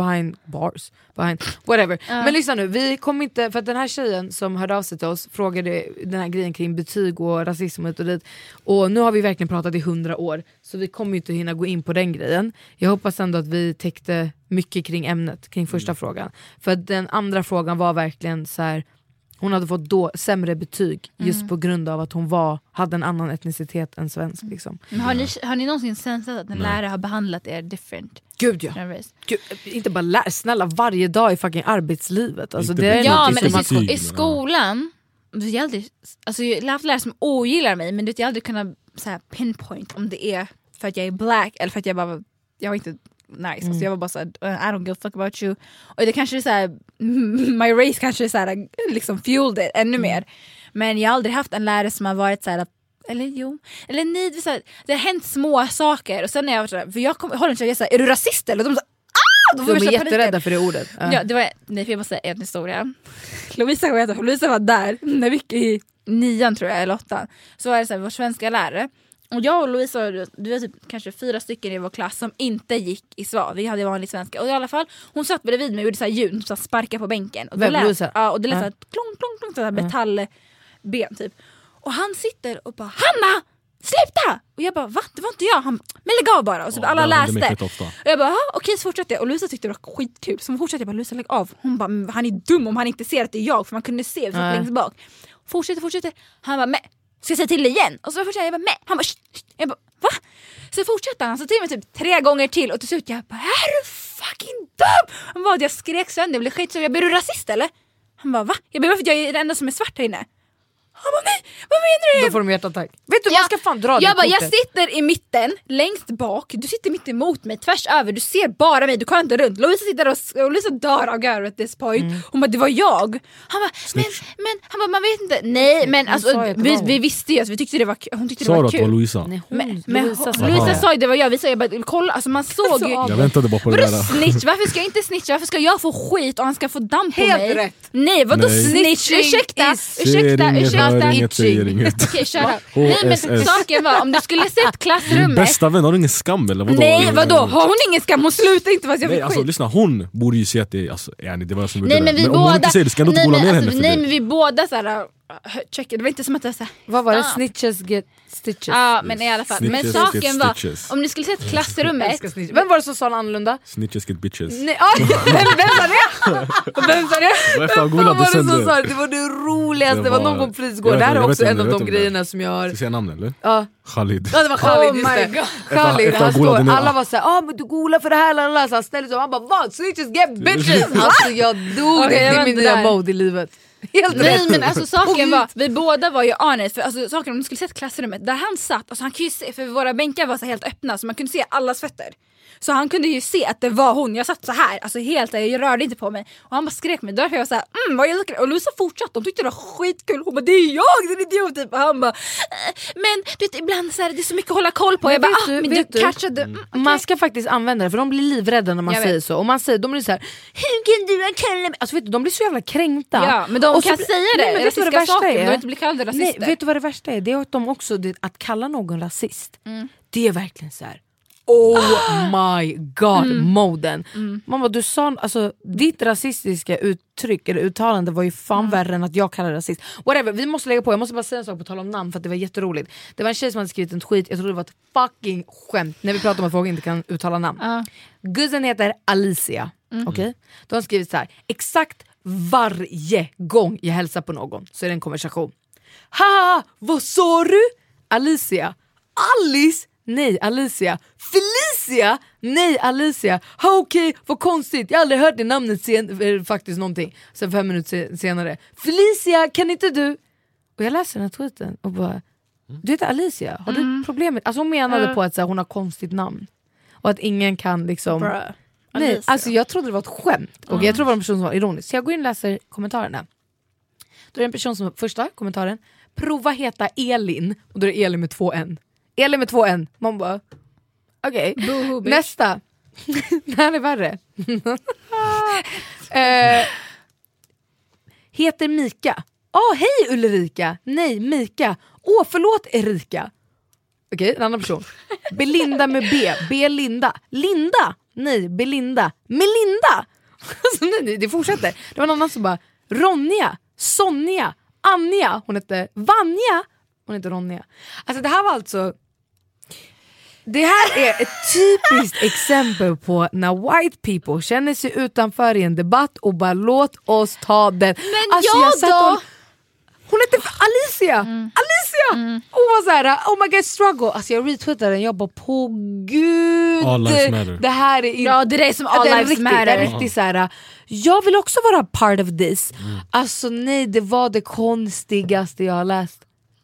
bars whatever. Men lyssna nu, vi kommer inte, för att den här tjejen som hörde av sig till oss frågade den här grejen kring betyg och rasism och dit, och nu har vi verkligen pratat i 100 år, så vi kommer inte hinna gå in på den grejen. Jag hoppas ändå att vi täckte mycket kring ämnet, kring första frågan, för att den andra frågan var verkligen så här, hon hade fått då sämre betyg just på grund av att hon hade en annan etnicitet än svensk liksom. Men har ni någonsin sensat att en lärare har behandlat er different? Gud ja. Gud, inte bara snälla varje dag i fucking arbetslivet. Alltså, det är ja, men i skolan jag har aldrig, alltså, jag har haft lärare som ogillar mig, men jag har aldrig kunnat så här, pinpoint om det är för att jag är black eller för att jag var inte nice. Alltså, jag var bara såhär, I don't give a fuck about you. Och det kanske är såhär, my race kanske är såhär, liksom fueled it ännu mer. Men jag har aldrig haft en lärare som har varit såhär, eller nej, så här, det har hänt små saker och sen när jag var såhär, för jag håller inte jag säger, är du rasist eller? Och de är jätterädda för det ordet. Ja, det var, nej, för jag måste säga en historia. Lovisa var där när vi gick i 9 tror jag, eller 8. Så var det såhär, vår svenska lärare. Och jag och Lovisa, du var typ kanske 4 stycken i vår klass som inte gick i svar. Vi hade vanlig svenska. Och i alla fall, hon satt bredvid mig och gjorde så här ljud, så sparka på bänken. Och vem, Lovisa? Ja, och det lät så här klong, klong, klong, så här metallben typ. Och han sitter och bara, Hanna! Sluta! Och jag bara, va? Det var inte jag. Han, men lägg av bara. Och så alla läste. Och jag bara, okej, så fortsatte jag. Och Lovisa tyckte det var skitkul. Så hon fortsatte, jag bara, Lovisa, lägg av. Hon bara, han är dum om han inte ser att det är jag. För man kunde se så längst bak. Fortsätter. Han bara, ska jag säga till igen? Och så fortsätter jag bara, han bara, jag bara, va? Så fortsätter han, så till mig typ 3 gånger till. Och till slut jag bara, är du fucking dum? Han bara, jag skrek sönder, jag blev skit, så jag, blir du rasist eller? Han bara, va? Jag bara, för jag är den enda som är svart här inne. Han bara, nej, vad menar du? Då får de hjärtattack. Vet du, man ska fan dra jag bara, jag sitter i mitten, längst bak. Du sitter mitt emot mig, tvärs över. Du ser bara mig, du kan inte runt. Lovisa sitter och Lovisa dör av garv at this point. Hon bara, det var jag. Han bara, men han bara, man vet inte. Nej, men alltså, vi visste ju att vi tyckte det var, hon tyckte det var kul. Sa du att det var Lovisa? Nej, Lovisa sa ju det var jag. Vi sa, jag bara, kolla, alltså man såg ju. Jag väntade bara på det där. Snitch, varför ska jag inte snitcha? Varför ska jag få skit och han ska få damm på helt mig? Rätt. Nej, vadå snitch? Ursäkta. Okej, kör här. Nej, men saken var, om du skulle sett klassrummet. Bästa vän, har du ingen skam eller? Vadå? Nej, vadå? Har hon ingen skam? Hon slutar inte fast jag fick nej, alltså, skit. lyssna, hon borde ju se att det, alltså, det var som nej, men vi men båda, om hon inte säger det, ska du inte gola ner henne för nej, det? men vi båda såhär, checkade, det var inte som att det var såhär. Vad var det? Snitches get stitches. Ja, men i alla fall. Snitches men saken var, stitches. om du skulle sett klassrummet. Vem var det som sa något annorlunda? Snitches get bitches. Nej, vem sa det? Vem sa det? Vem var det som sa det? Det var det roligaste, det var någon på fritidsgården. Det här är också en av de grejerna som jag har. Ska jag säga namn eller? Ja. Khalid. Ja, det var Khalid, just det. Khalid, han står, alla var såhär, men du golar för det här, så han ställde sig och han bara, vad? Snitches get bitches! Alltså jag dog, det är min nya mode i livet. Helt Nej rätt. men alltså saken var, vi båda var ju honest. För alltså saken, om du skulle sett klassrummet där han satt, alltså han kunde ju se, för våra bänkar var så helt öppna så man kunde se allas fötter. Så han kunde ju se att det var hon. Jag satt så här, alltså helt, jag rörde inte på mig. Och han bara skrek mig, därför jag var så här, vad jag lyckades. Och Luisa fortsatte, de tyckte det var skitkul. Hon bara, det är jag, den idiot typ. Och han bara, men du vet, ibland så här, det är så mycket att hålla koll på. Men jag bara, men du catchade. Okay. Man ska faktiskt använda det, för de blir livrädda när man säger så. Och man säger, de blir så här, hur kan du kalla mig? Alltså vet du, de blir så jävla kränkta. Ja, men de och kan så, säga det. Nej, men vet du vad det värsta är? De inte blir kallade rasister. Nej, vet du vad det värsta är? Det är att de också, att kalla någon rasist. Det är verkligen så här. Oh my god, moden. Mamma, du sa, alltså, ditt rasistiska uttryck eller uttalande var ju fan värre än att jag kallar rasist. Whatever, vi måste lägga på, jag måste bara säga en sak på tal om namn för att det var jätteroligt. Det var en tjej som hade skrivit en tweet, jag trodde det var ett fucking skämt när vi pratar om att folk inte kan uttala namn. Guzzen heter Alicia, okej? De har skrivit så här: exakt varje gång jag hälsar på någon så är det en konversation. Haha, vad sa du? Alicia. Alice? Nej, Alicia. Felicia? Nej, Alicia. Okej, vad konstigt. Jag har aldrig hört det namnet faktiskt någonting. Sen 5 minuter senare. Felicia, kan inte du? Och jag läser den här tweeten och bara, du heter Alicia. Har du problem med? Alltså hon menade på att så här, hon har konstigt namn. Och att ingen kan liksom... Nej, alltså jag trodde det var ett skämt. Och jag tror det var en person som var ironisk. Så jag går in och läser kommentarerna. Då är det en person som, första kommentaren, prova heta Elin. Och då är det Elin med 2 N. Elin med 2 N. Man bara, okej. Nästa. Det här är värre. Heter Mika. Hej Ulrika. Nej, Mika. Förlåt Erika. Okej, en annan person. Belinda med B. Belinda. Linda. Nej, Belinda. Melinda. Nej, det fortsätter. Det var någon annan som bara, Ronja. Sonja. Anja. Hon hette Vanja. Hon heter Ronja. Alltså det här var alltså... Det här är ett typiskt exempel på när white people känner sig utanför i en debatt och bara låt oss ta den. Men alltså, jag då? Hon heter Alicia. Alicia! Hon var såhär, oh my god, struggle. Alltså jag retweetade den, jag bara, på gud. All lives matter. Det här är ja, det är som all lives matter. Det är riktigt såhär, jag vill också vara part of this. Alltså nej, det var det konstigaste jag har läst.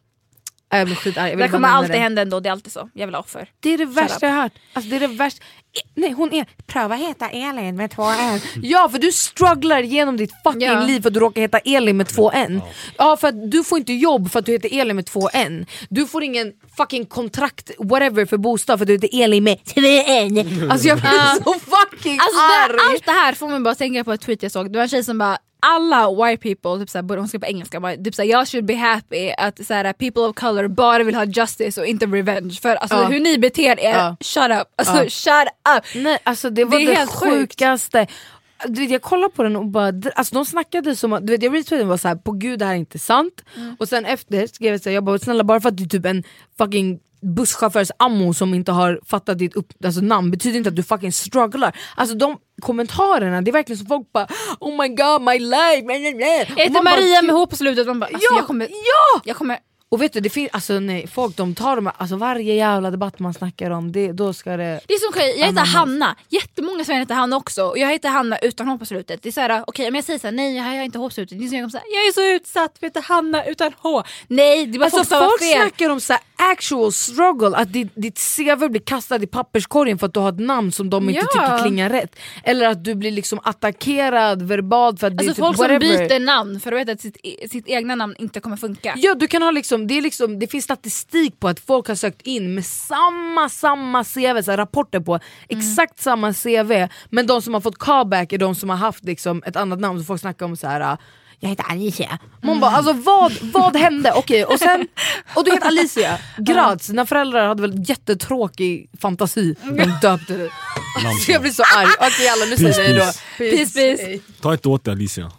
Jag blir skitarg. Det kommer alltid hända ändå, det är alltid så. Jag vill ha offer. Det är det värsta jag har hört. Alltså det är det värsta. Nej, hon är, pröva heta Elin med 2 N. Ja, för du strugglar genom ditt fucking liv för att du råkar heta Elin med 2 N. Ja, för att du får inte jobb för att du heter Elin med 2 N. Du får ingen fucking kontrakt, whatever, för bostad för att du heter Elin med 2 N. Alltså jag blir så fucking arg. Allt det här får man bara tänka på ett tweet jag såg. Det var en tjej som bara, alla white people, typ såhär, hon skrev på engelska bara, typ såhär, jag should be happy att såhär, people of color bara vill ha justice och inte revenge. För alltså hur ni beter er, shut up. Alltså shut up. Nej, alltså det var det helt sjukaste. Du vet, jag kollade på den och bara, alltså de snackade som att, du vet, jag retweetade var såhär, på gud det här är inte sant. Och sen efter skrev jag såhär, jag bara, snälla, bara för att du är typ en fucking busschaufförs ammo som inte har fattat ditt namn betyder inte att du fucking strugglar. Alltså de kommentarerna, det är verkligen så folk bara, oh my god, my life. Heter Maria med H på slutet. Man bara, alltså, jag kommer. Och vet du, det finns, alltså nej, folk de tar dem, alltså varje jävla debatt man snackar om, då ska det... Det är som jag heter Hanna, jättemånga som heter Hanna också. Och jag heter Hanna utan H på slutet. Det är såhär, okej, om jag säger såhär, nej jag har inte H på slutet, det är som jag, jag är så utsatt, jag heter Hanna utan H. Nej, det är bara alltså, folk snackar om såhär actual struggle, att ditt CV blir kastat i papperskorgen för att du har ett namn som de inte tycker klingar rätt. Eller att du blir liksom attackerad verbalt för att alltså, det är folk typ som byter namn för att veta att sitt egna namn inte kommer funka. Ja, du kan ha liksom, det finns statistik på att folk har sökt in med samma CV, så här, rapporter på exakt samma CV, men de som har fått callback är de som har haft liksom ett annat namn, så folk snackar om så här, jag heter Alicia. Man bara, alltså vad hände? Okej, och sen, och du heter Alicia Grads, dina föräldrar hade väl jättetråkig fantasi. De döpte det. Så jag blir så arg. Okej, alla, nu säger jag då. Peace. Ta inte åt det, Alicia.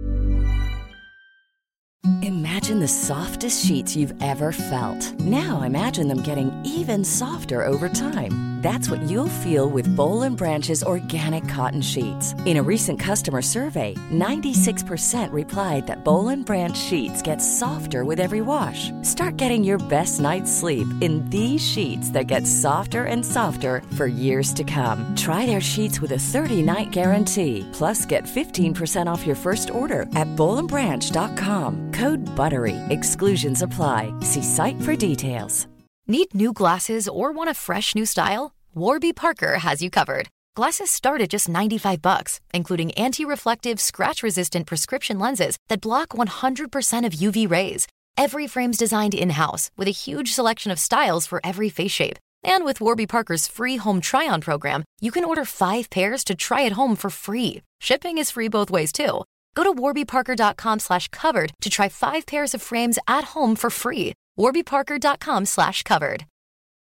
Imagine the softest sheets you've ever felt. Now imagine them getting even softer over time. That's what you'll feel with Boll and Branch's organic cotton sheets. In a recent customer survey, 96% replied that Boll and Branch sheets get softer with every wash. Start getting your best night's sleep in these sheets that get softer and softer for years to come. Try their sheets with a 30-night guarantee. Plus, get 15% off your first order at bollandbranch.com. Code BUTTERY. Exclusions apply. See site for details. Need new glasses or want a fresh new style? Warby Parker has you covered. Glasses start at just $95, including anti-reflective, scratch-resistant prescription lenses that block 100% of UV rays. Every frame's designed in-house with a huge selection of styles for every face shape. And with Warby Parker's free home try-on program, you can order 5 pairs to try at home for free. Shipping is free both ways, too. Go to warbyparker.com/covered to try 5 pairs of frames at home for free. warbyparker.com/covered.